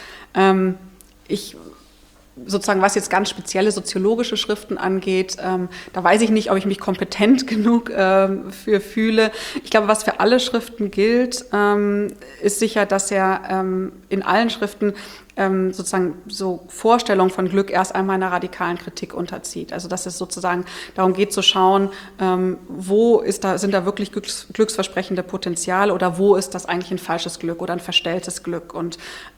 Sozusagen, was jetzt ganz spezielle soziologische Schriften angeht, da weiß ich nicht, ob ich mich kompetent genug für fühle. Ich glaube, was für alle Schriften gilt, ist sicher, dass er in allen Schriften sozusagen so Vorstellungen von Glück erst einmal einer radikalen Kritik unterzieht. Also dass es sozusagen darum geht zu schauen, wo sind da wirklich glücksversprechende Potenziale oder wo ist das eigentlich ein falsches Glück oder ein verstelltes Glück. Und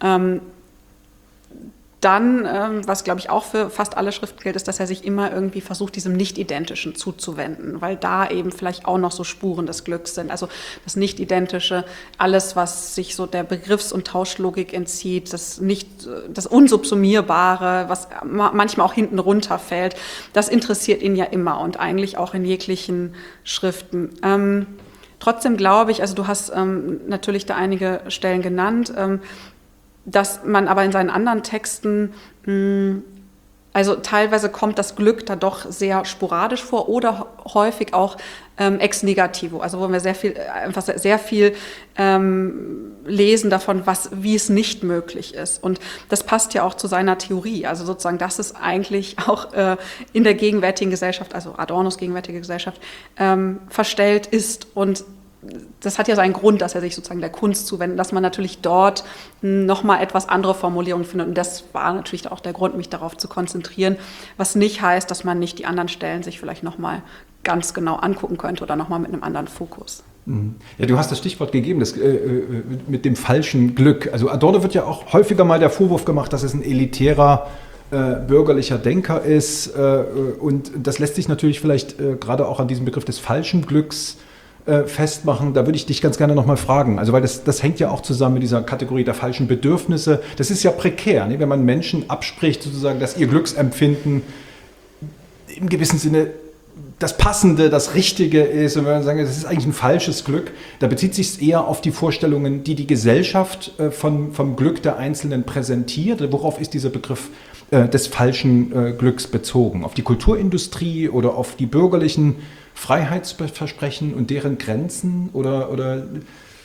dann, was glaube ich auch für fast alle Schriften gilt, ist, dass er sich immer irgendwie versucht, diesem Nicht-Identischen zuzuwenden, weil da eben vielleicht auch noch so Spuren des Glücks sind. Also das Nicht-Identische, alles, was sich so der Begriffs- und Tauschlogik entzieht, das Unsubsumierbare, was manchmal auch hinten runterfällt, das interessiert ihn ja immer und eigentlich auch in jeglichen Schriften. Trotzdem glaube ich, also du hast natürlich da einige Stellen genannt, dass man aber in seinen anderen Texten, also teilweise kommt das Glück da doch sehr sporadisch vor oder häufig auch ex negativo, also wo wir sehr viel lesen davon, wie es nicht möglich ist. Und das passt ja auch zu seiner Theorie, also sozusagen, dass es eigentlich auch in der gegenwärtigen Gesellschaft, also Adornos gegenwärtige Gesellschaft, verstellt ist. Und das hat ja seinen Grund, dass er sich sozusagen der Kunst zuwendet, dass man natürlich dort nochmal etwas andere Formulierungen findet. Und das war natürlich auch der Grund, mich darauf zu konzentrieren, was nicht heißt, dass man nicht die anderen Stellen sich vielleicht nochmal ganz genau angucken könnte oder nochmal mit einem anderen Fokus. Ja, du hast das Stichwort gegeben, das mit dem falschen Glück. Also Adorno wird ja auch häufiger mal der Vorwurf gemacht, dass es ein elitärer bürgerlicher Denker ist. Und das lässt sich natürlich vielleicht gerade auch an diesem Begriff des falschen Glücks festmachen. Da würde ich dich ganz gerne nochmal fragen, also weil das hängt ja auch zusammen mit dieser Kategorie der falschen Bedürfnisse. Das ist ja prekär, ne? Wenn man Menschen abspricht, sozusagen, dass ihr Glücksempfinden im gewissen Sinne das Passende, das Richtige ist, und wenn man sagt, das ist eigentlich ein falsches Glück, da bezieht sich es eher auf die Vorstellungen, die Gesellschaft vom Glück der Einzelnen präsentiert. Worauf ist dieser Begriff des falschen Glücks bezogen? Auf die Kulturindustrie oder auf die bürgerlichen Freiheitsversprechen und deren Grenzen? Oder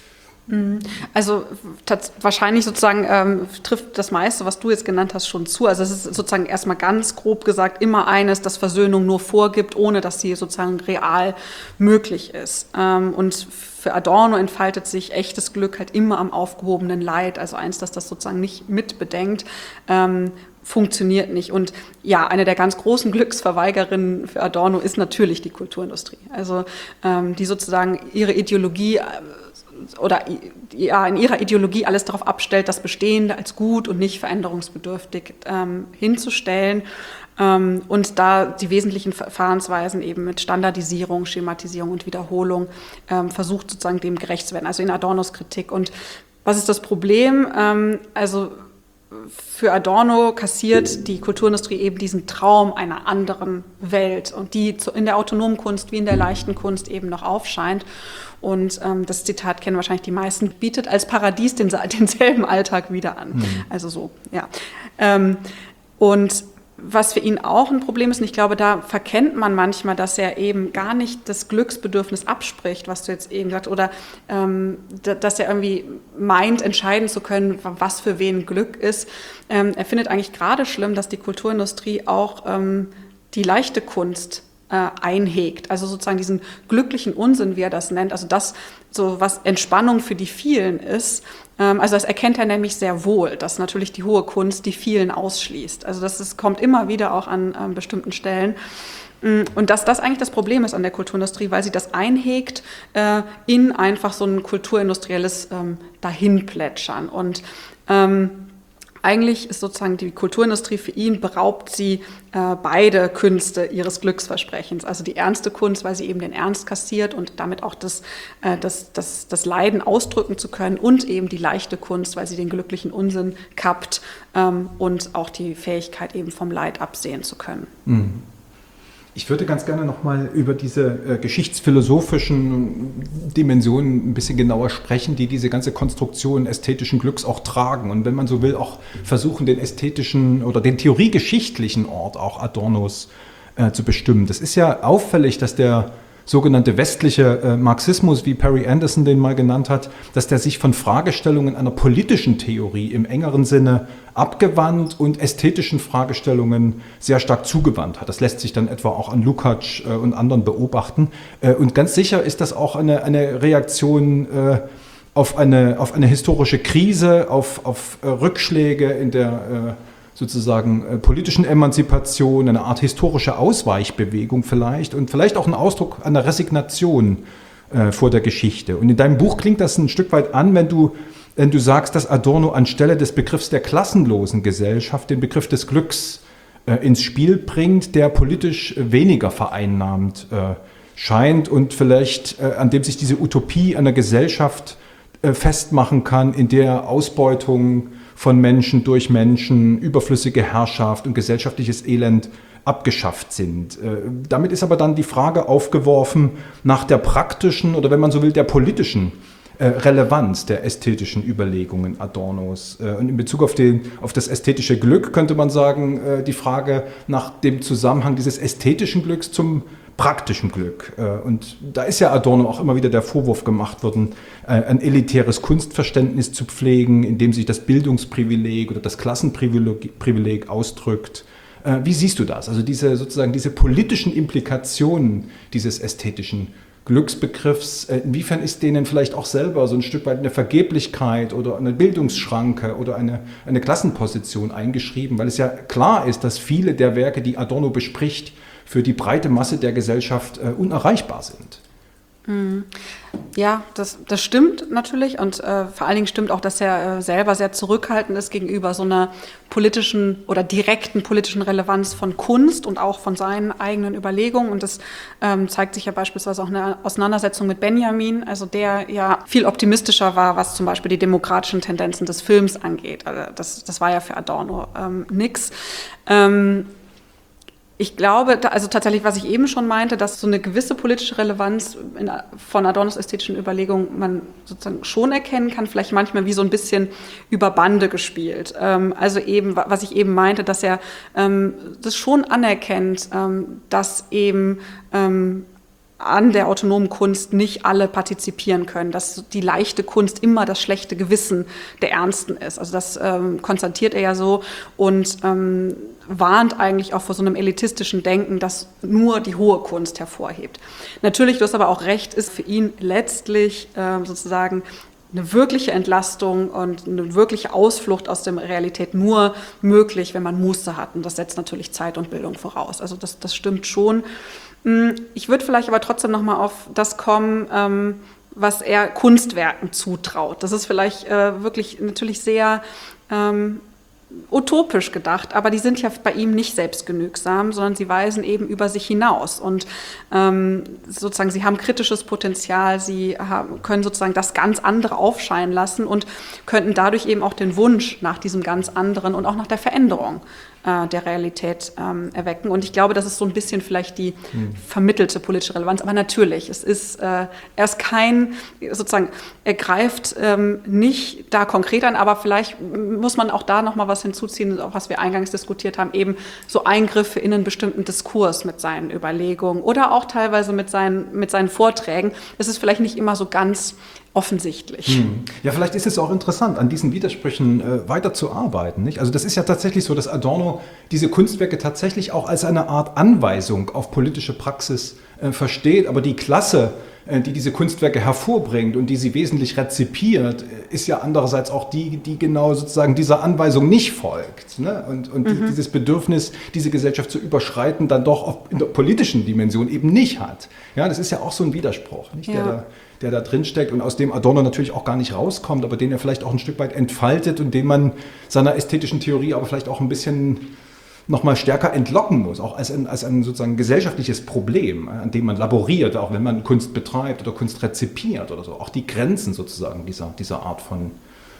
Also wahrscheinlich sozusagen trifft das meiste, was du jetzt genannt hast, schon zu. Also es ist sozusagen erstmal ganz grob gesagt immer eines, das Versöhnung nur vorgibt, ohne dass sie sozusagen real möglich ist. Und für Adorno entfaltet sich echtes Glück halt immer am aufgehobenen Leid. Also eins, dass das sozusagen nicht mitbedenkt, funktioniert nicht. Und ja, eine der ganz großen Glücksverweigerinnen für Adorno ist natürlich die Kulturindustrie. Also die sozusagen ihre Ideologie oder ja, in ihrer Ideologie alles darauf abstellt, das Bestehende als gut und nicht veränderungsbedürftig hinzustellen und da die wesentlichen Verfahrensweisen eben mit Standardisierung, Schematisierung und Wiederholung versucht sozusagen dem gerecht zu werden, also in Adornos Kritik. Und was ist das Problem? Also für Adorno kassiert die Kulturindustrie eben diesen Traum einer anderen Welt und die in der autonomen Kunst wie in der leichten Kunst eben noch aufscheint. Und das Zitat kennen wahrscheinlich die meisten, bietet als Paradies denselben Alltag wieder an. Also so, ja. Und was für ihn auch ein Problem ist, und ich glaube, da verkennt man manchmal, dass er eben gar nicht das Glücksbedürfnis abspricht, was du jetzt eben sagst, oder dass er irgendwie meint, entscheiden zu können, was für wen Glück ist. Er findet eigentlich gerade schlimm, dass die Kulturindustrie auch die leichte Kunst einhegt, also sozusagen diesen glücklichen Unsinn, wie er das nennt, also das, so was Entspannung für die vielen ist, also das erkennt er nämlich sehr wohl, dass natürlich die hohe Kunst die vielen ausschließt, also das kommt immer wieder auch an bestimmten Stellen und dass das eigentlich das Problem ist an der Kulturindustrie, weil sie das einhegt in einfach so ein kulturindustrielles Dahinplätschern und eigentlich ist sozusagen die Kulturindustrie für ihn, beraubt sie beide Künste ihres Glücksversprechens. Also die ernste Kunst, weil sie eben den Ernst kassiert und damit auch das Leiden ausdrücken zu können und eben die leichte Kunst, weil sie den glücklichen Unsinn kappt und auch die Fähigkeit eben vom Leid absehen zu können. Mhm. Ich würde ganz gerne nochmal über diese geschichtsphilosophischen Dimensionen ein bisschen genauer sprechen, die diese ganze Konstruktion ästhetischen Glücks auch tragen. Und wenn man so will, auch versuchen, den ästhetischen oder den theoriegeschichtlichen Ort auch Adornos zu bestimmen. Das ist ja auffällig, dass der sogenannte westliche Marxismus, wie Perry Anderson den mal genannt hat, dass der sich von Fragestellungen einer politischen Theorie im engeren Sinne abgewandt und ästhetischen Fragestellungen sehr stark zugewandt hat. Das lässt sich dann etwa auch an Lukács und anderen beobachten. Und ganz sicher ist das auch eine Reaktion auf eine historische Krise, auf Rückschläge in der sozusagen politischen Emanzipation, eine Art historische Ausweichbewegung vielleicht und vielleicht auch ein Ausdruck einer Resignation vor der Geschichte. Und in deinem Buch klingt das ein Stück weit an, wenn du sagst, dass Adorno anstelle des Begriffs der klassenlosen Gesellschaft den Begriff des Glücks ins Spiel bringt, der politisch weniger vereinnahmt scheint und vielleicht an dem sich diese Utopie einer Gesellschaft festmachen kann, in der Ausbeutung von Menschen durch Menschen, überflüssige Herrschaft und gesellschaftliches Elend abgeschafft sind. Damit ist aber dann die Frage aufgeworfen nach der praktischen oder wenn man so will, der politischen Relevanz der ästhetischen Überlegungen Adornos. Und in Bezug auf das ästhetische Glück könnte man sagen, die Frage nach dem Zusammenhang dieses ästhetischen Glücks zum praktischen Glück. Und da ist ja Adorno auch immer wieder der Vorwurf gemacht worden, ein elitäres Kunstverständnis zu pflegen, in dem sich das Bildungsprivileg oder das Klassenprivileg ausdrückt. Wie siehst du das? Also diese politischen Implikationen dieses ästhetischen Glücksbegriffs, inwiefern ist denen vielleicht auch selber so ein Stück weit eine Vergeblichkeit oder eine Bildungsschranke oder eine Klassenposition eingeschrieben, weil es ja klar ist, dass viele der Werke, die Adorno bespricht, für die breite Masse der Gesellschaft unerreichbar sind. Ja, das stimmt natürlich und vor allen Dingen stimmt auch, dass er selber sehr zurückhaltend ist gegenüber so einer politischen oder direkten politischen Relevanz von Kunst und auch von seinen eigenen Überlegungen und das zeigt sich ja beispielsweise auch in der Auseinandersetzung mit Benjamin, also der ja viel optimistischer war, was zum Beispiel die demokratischen Tendenzen des Films angeht. Also das war ja für Adorno nix. Ich glaube, also tatsächlich, was ich eben schon meinte, dass so eine gewisse politische Relevanz von Adornos ästhetischen Überlegungen man sozusagen schon erkennen kann, vielleicht manchmal wie so ein bisschen über Bande gespielt. Also eben, was ich eben meinte, dass er das schon anerkennt, dass eben an der autonomen Kunst nicht alle partizipieren können, dass die leichte Kunst immer das schlechte Gewissen der Ernsten ist. Also das konstatiert er ja so und warnt eigentlich auch vor so einem elitistischen Denken, das nur die hohe Kunst hervorhebt. Natürlich, du hast aber auch recht, ist für ihn letztlich sozusagen eine wirkliche Entlastung und eine wirkliche Ausflucht aus der Realität nur möglich, wenn man Muße hat. Und das setzt natürlich Zeit und Bildung voraus. Also das stimmt schon. Ich würde vielleicht aber trotzdem noch mal auf das kommen, was er Kunstwerken zutraut. Das ist vielleicht wirklich natürlich sehr utopisch gedacht, aber die sind ja bei ihm nicht selbstgenügsam, sondern sie weisen eben über sich hinaus und sozusagen sie haben kritisches Potenzial, können sozusagen das ganz andere aufscheinen lassen und könnten dadurch eben auch den Wunsch nach diesem ganz anderen und auch nach der Veränderung der Realität erwecken. Und ich glaube, das ist so ein bisschen vielleicht die vermittelte politische Relevanz. Aber natürlich, er ist kein, sozusagen, er greift nicht da konkret an, aber vielleicht muss man auch da nochmal was hinzuziehen, auch was wir eingangs diskutiert haben, eben so Eingriffe in einen bestimmten Diskurs mit seinen Überlegungen oder auch teilweise mit seinen Vorträgen. Es ist vielleicht nicht immer so ganz offensichtlich. Ja, vielleicht ist es auch interessant, an diesen Widersprüchen weiterzuarbeiten, nicht? Also das ist ja tatsächlich so, dass Adorno diese Kunstwerke tatsächlich auch als eine Art Anweisung auf politische Praxis versteht, aber die Klasse, die diese Kunstwerke hervorbringt und die sie wesentlich rezipiert, ist ja andererseits auch die genau sozusagen dieser Anweisung nicht folgt, ne? Und dieses Bedürfnis, diese Gesellschaft zu überschreiten, dann doch in der politischen Dimension eben nicht hat. Ja, das ist ja auch so ein Widerspruch, nicht? Ja. Der da drin steckt und aus dem Adorno natürlich auch gar nicht rauskommt, aber den er vielleicht auch ein Stück weit entfaltet und den man seiner ästhetischen Theorie aber vielleicht auch ein bisschen noch mal stärker entlocken muss, auch als ein sozusagen gesellschaftliches Problem, an dem man laboriert, auch wenn man Kunst betreibt oder Kunst rezipiert oder so. Auch die Grenzen sozusagen dieser Art von,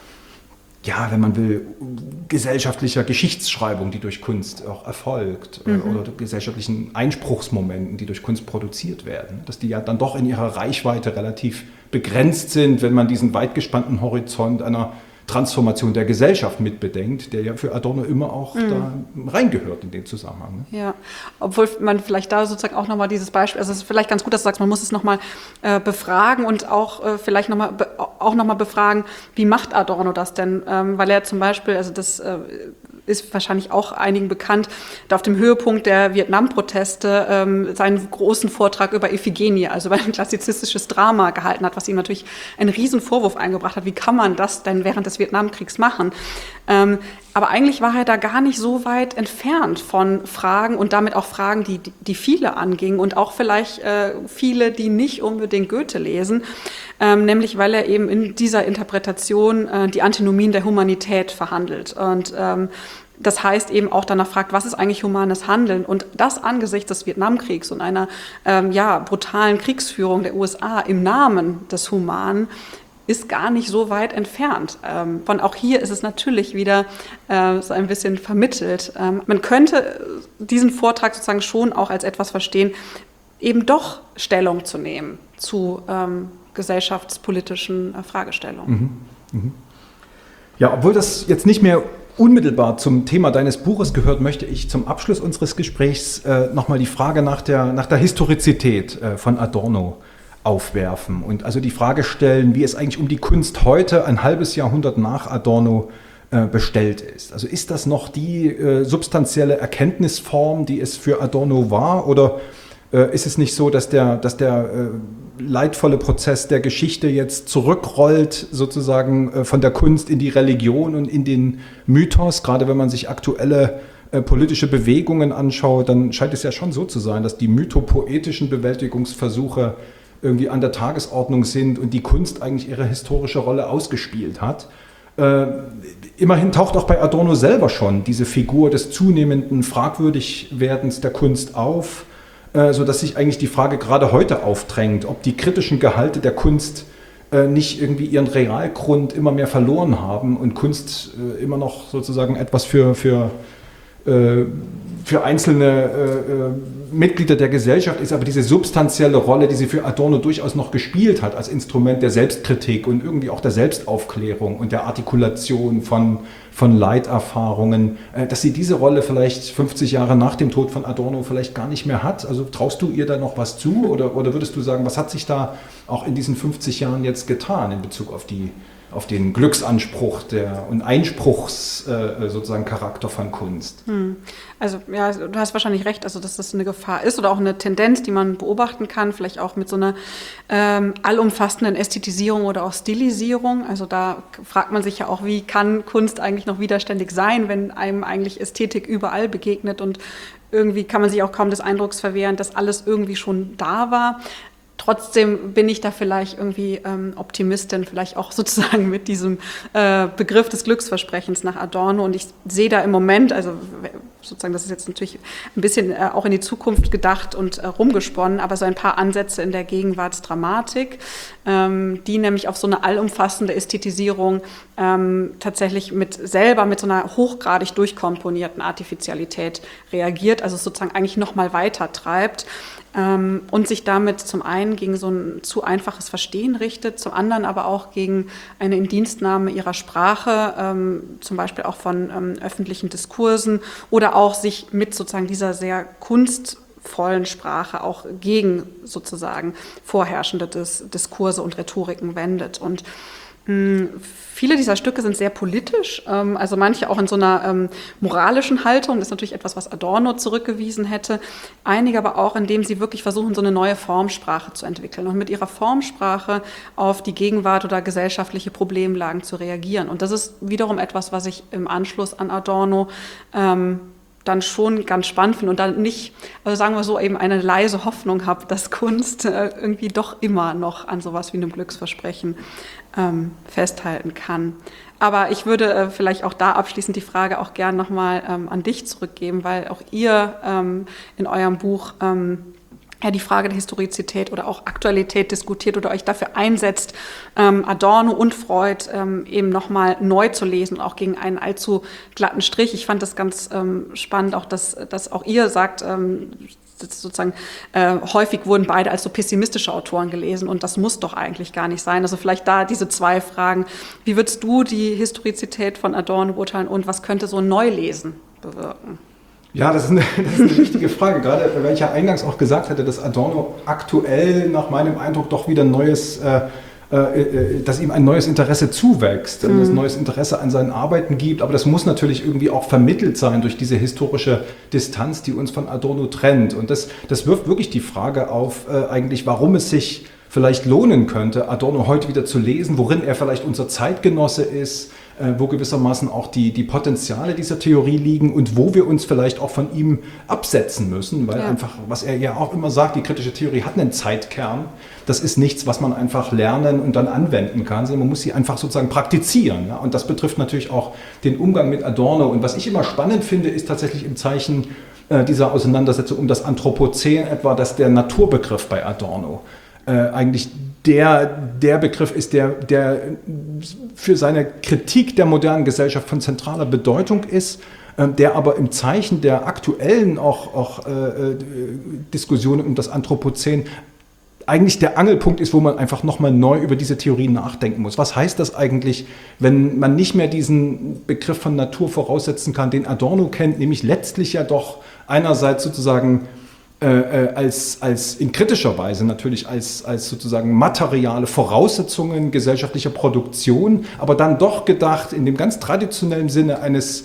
ja, wenn man will, gesellschaftlicher Geschichtsschreibung, die durch Kunst auch erfolgt, oder gesellschaftlichen Einspruchsmomenten, die durch Kunst produziert werden, dass die ja dann doch in ihrer Reichweite relativ begrenzt sind, wenn man diesen weit gespannten Horizont einer Transformation der Gesellschaft mitbedenkt, der ja für Adorno immer auch da reingehört in den Zusammenhang. Ne? Ja, obwohl man vielleicht da sozusagen auch nochmal dieses Beispiel, also es ist vielleicht ganz gut, dass du sagst, man muss es nochmal befragen und auch vielleicht nochmal befragen, wie macht Adorno das denn? Weil er zum Beispiel, also das ist wahrscheinlich auch einigen bekannt, da auf dem Höhepunkt der Vietnam-Proteste seinen großen Vortrag über Iphigenie, also über ein klassizistisches Drama gehalten hat, was ihm natürlich einen riesen Vorwurf eingebracht hat. Wie kann man das denn während des Vietnamkriegs machen? Aber eigentlich war er da gar nicht so weit entfernt von Fragen und damit auch Fragen, die viele angingen und auch vielleicht viele, die nicht unbedingt Goethe lesen, nämlich weil er eben in dieser Interpretation die Antinomien der Humanität verhandelt und das heißt eben auch danach fragt, was ist eigentlich humanes Handeln? Und das angesichts des Vietnamkriegs und einer brutalen Kriegsführung der USA im Namen des Humanen ist gar nicht so weit entfernt. Von auch hier ist es natürlich wieder so ein bisschen vermittelt. Man könnte diesen Vortrag sozusagen schon auch als etwas verstehen, eben doch Stellung zu nehmen zu gesellschaftspolitischen Fragestellungen. Ja, obwohl das jetzt nicht mehr unmittelbar zum Thema deines Buches gehört, möchte ich zum Abschluss unseres Gesprächs nochmal die Frage nach der Historizität von Adorno aufwerfen und also die Frage stellen, wie es eigentlich um die Kunst heute, ein halbes Jahrhundert nach Adorno, bestellt ist. Also ist das noch die substanzielle Erkenntnisform, die es für Adorno war, oder ist es nicht so, dass der leidvolle Prozess der Geschichte jetzt zurückrollt, sozusagen von der Kunst in die Religion und in den Mythos? Gerade wenn man sich aktuelle politische Bewegungen anschaut, dann scheint es ja schon so zu sein, dass die mythopoetischen Bewältigungsversuche irgendwie an der Tagesordnung sind und die Kunst eigentlich ihre historische Rolle ausgespielt hat. Immerhin taucht auch bei Adorno selber schon diese Figur des zunehmenden Fragwürdigwerdens der Kunst auf, sodass sich eigentlich die Frage gerade heute aufdrängt, ob die kritischen Gehalte der Kunst nicht irgendwie ihren Realgrund immer mehr verloren haben und Kunst immer noch sozusagen etwas für einzelne Mitglieder der Gesellschaft ist, aber diese substanzielle Rolle, die sie für Adorno durchaus noch gespielt hat, als Instrument der Selbstkritik und irgendwie auch der Selbstaufklärung und der Artikulation von Leiterfahrungen, dass sie diese Rolle vielleicht 50 Jahre nach dem Tod von Adorno vielleicht gar nicht mehr hat. Also traust du ihr da noch was zu oder würdest du sagen, was hat sich da auch in diesen 50 Jahren jetzt getan in Bezug auf den Glücksanspruch und Einspruchs sozusagen Charakter von Kunst? Also ja, du hast wahrscheinlich recht, also dass das eine Gefahr ist oder auch eine Tendenz, die man beobachten kann, vielleicht auch mit so einer allumfassenden Ästhetisierung oder auch Stilisierung. Also da fragt man sich ja auch, wie kann Kunst eigentlich noch widerständig sein, wenn einem eigentlich Ästhetik überall begegnet und irgendwie kann man sich auch kaum des Eindrucks verwehren, dass alles irgendwie schon da war. Trotzdem bin ich da vielleicht irgendwie Optimistin, vielleicht auch sozusagen mit diesem Begriff des Glücksversprechens nach Adorno. Und ich sehe da im Moment, also sozusagen, das ist jetzt natürlich ein bisschen auch in die Zukunft gedacht und rumgesponnen, aber so ein paar Ansätze in der Gegenwartsdramatik, die nämlich auf so eine allumfassende Ästhetisierung tatsächlich mit so einer hochgradig durchkomponierten Artificialität reagiert, also sozusagen eigentlich noch mal weiter treibt. Und sich damit zum einen gegen so ein zu einfaches Verstehen richtet, zum anderen aber auch gegen eine Indienstnahme ihrer Sprache, zum Beispiel auch von öffentlichen Diskursen oder auch sich mit sozusagen dieser sehr kunstvollen Sprache auch gegen sozusagen vorherrschende Diskurse und Rhetoriken wendet. Und viele dieser Stücke sind sehr politisch, also manche auch in so einer moralischen Haltung, das ist natürlich etwas, was Adorno zurückgewiesen hätte, einige aber auch, indem sie wirklich versuchen, so eine neue Formsprache zu entwickeln und mit ihrer Formsprache auf die Gegenwart oder gesellschaftliche Problemlagen zu reagieren. Und das ist wiederum etwas, was ich im Anschluss an Adorno dann schon ganz spannend finde und dann nicht, also sagen wir so, eben eine leise Hoffnung habe, dass Kunst irgendwie doch immer noch an sowas wie einem Glücksversprechen festhalten kann. Aber ich würde vielleicht auch da abschließend die Frage auch gern nochmal an dich zurückgeben, weil auch ihr in eurem Buch die Frage der Historizität oder auch Aktualität diskutiert oder euch dafür einsetzt, Adorno und Freud eben nochmal neu zu lesen, auch gegen einen allzu glatten Strich. Ich fand das ganz spannend, auch dass auch ihr sagt, sozusagen häufig wurden beide als so pessimistische Autoren gelesen und das muss doch eigentlich gar nicht sein. Also vielleicht da diese zwei Fragen. Wie würdest du die Historizität von Adorno beurteilen und was könnte so ein Neulesen bewirken? Ja, das ist eine wichtige Frage, gerade weil ich ja eingangs auch gesagt hatte, dass Adorno aktuell nach meinem Eindruck doch wieder dass ihm ein neues Interesse zuwächst, dass es neues Interesse an seinen Arbeiten gibt, aber das muss natürlich irgendwie auch vermittelt sein durch diese historische Distanz, die uns von Adorno trennt. Und das wirft wirklich die Frage auf, eigentlich, warum es sich vielleicht lohnen könnte, Adorno heute wieder zu lesen, worin er vielleicht unser Zeitgenosse ist, wo gewissermaßen auch die Potenziale dieser Theorie liegen und wo wir uns vielleicht auch von ihm absetzen müssen, weil einfach, was er ja auch immer sagt, die kritische Theorie hat einen Zeitkern. Das ist nichts, was man einfach lernen und dann anwenden kann, sondern man muss sie einfach sozusagen praktizieren. Ja? Und das betrifft natürlich auch den Umgang mit Adorno. Und was ich immer spannend finde, ist tatsächlich im Zeichen dieser Auseinandersetzung um das Anthropozän etwa, dass der Naturbegriff bei Adorno eigentlich der Begriff ist, der für seine Kritik der modernen Gesellschaft von zentraler Bedeutung ist, der aber im Zeichen der aktuellen auch Diskussionen um das Anthropozän eigentlich der Angelpunkt ist, wo man einfach nochmal neu über diese Theorie nachdenken muss. Was heißt das eigentlich, wenn man nicht mehr diesen Begriff von Natur voraussetzen kann, den Adorno kennt, nämlich letztlich ja doch einerseits sozusagen als in kritischer Weise natürlich als sozusagen materiale Voraussetzungen gesellschaftlicher Produktion, aber dann doch gedacht in dem ganz traditionellen Sinne eines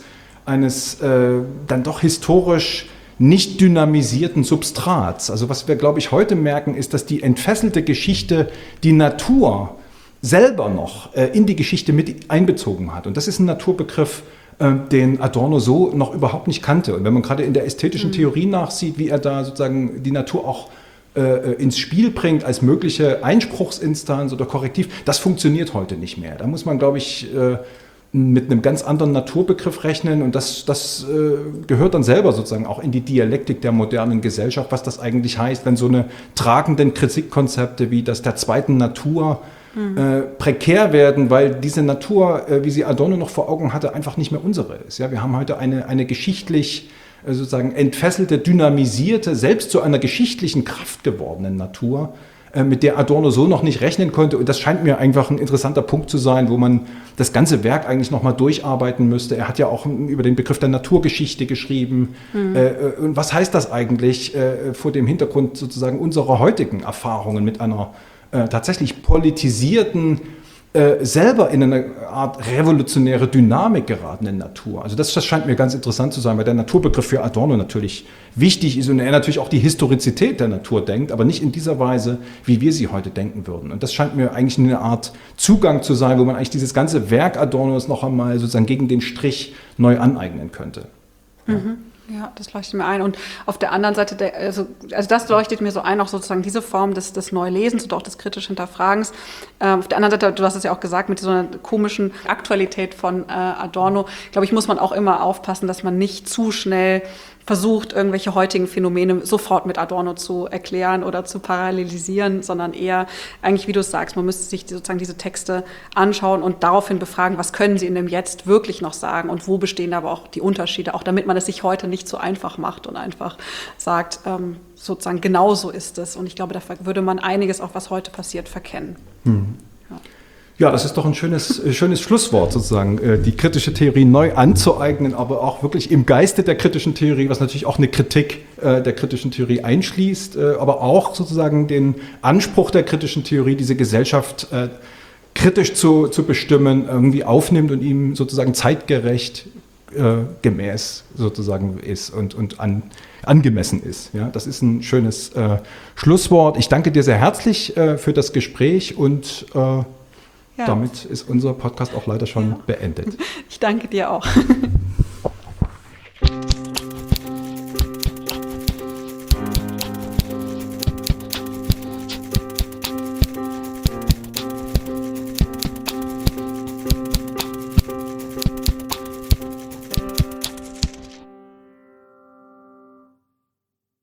dann doch historisch nicht dynamisierten Substrats. Also was wir, glaube ich, heute merken, ist, dass die entfesselte Geschichte die Natur selber noch in die Geschichte mit einbezogen hat. Und das ist ein Naturbegriff, den Adorno so noch überhaupt nicht kannte. Und wenn man gerade in der ästhetischen Theorie nachsieht, wie er da sozusagen die Natur auch ins Spiel bringt als mögliche Einspruchsinstanz oder Korrektiv, das funktioniert heute nicht mehr. Da muss man, glaube ich, mit einem ganz anderen Naturbegriff rechnen und das gehört dann selber sozusagen auch in die Dialektik der modernen Gesellschaft, was das eigentlich heißt, wenn so eine tragenden Kritikkonzepte wie das der zweiten Natur prekär werden, weil diese Natur, wie sie Adorno noch vor Augen hatte, einfach nicht mehr unsere ist. Ja, wir haben heute eine geschichtlich sozusagen entfesselte, dynamisierte, selbst zu einer geschichtlichen Kraft gewordenen Natur, mit der Adorno so noch nicht rechnen konnte. Und das scheint mir einfach ein interessanter Punkt zu sein, wo man das ganze Werk eigentlich nochmal durcharbeiten müsste. Er hat ja auch über den Begriff der Naturgeschichte geschrieben. Und was heißt das eigentlich vor dem Hintergrund sozusagen unserer heutigen Erfahrungen mit einer tatsächlich politisierten, selber in eine Art revolutionäre Dynamik geratenen Natur. Also das scheint mir ganz interessant zu sein, weil der Naturbegriff für Adorno natürlich wichtig ist und er natürlich auch die Historizität der Natur denkt, aber nicht in dieser Weise, wie wir sie heute denken würden. Und das scheint mir eigentlich eine Art Zugang zu sein, wo man eigentlich dieses ganze Werk Adornos noch einmal sozusagen gegen den Strich neu aneignen könnte. Ja. Ja, das leuchtet mir ein. Und auf der anderen Seite, also das leuchtet mir so ein, auch sozusagen diese Form des Neulesens und auch des kritisch Hinterfragens. Auf der anderen Seite, du hast es ja auch gesagt, mit so einer komischen Aktualität von Adorno, glaube ich, muss man auch immer aufpassen, dass man nicht zu schnell versucht, irgendwelche heutigen Phänomene sofort mit Adorno zu erklären oder zu parallelisieren, sondern eher eigentlich, wie du es sagst, man müsste sich sozusagen diese Texte anschauen und daraufhin befragen, was können sie in dem Jetzt wirklich noch sagen und wo bestehen aber auch die Unterschiede, auch damit man es sich heute nicht so einfach macht und einfach sagt, sozusagen genau so ist es. Und ich glaube, da würde man einiges, auch was heute passiert, verkennen. Ja, das ist doch ein schönes Schlusswort sozusagen, die kritische Theorie neu anzueignen, aber auch wirklich im Geiste der kritischen Theorie, was natürlich auch eine Kritik der kritischen Theorie einschließt, aber auch sozusagen den Anspruch der kritischen Theorie, diese Gesellschaft kritisch zu bestimmen, irgendwie aufnimmt und ihm sozusagen zeitgerecht gemäß sozusagen ist und angemessen ist. Ja, das ist ein schönes Schlusswort. Ich danke dir sehr herzlich für das Gespräch und damit ist unser Podcast auch leider schon beendet. Ich danke dir auch.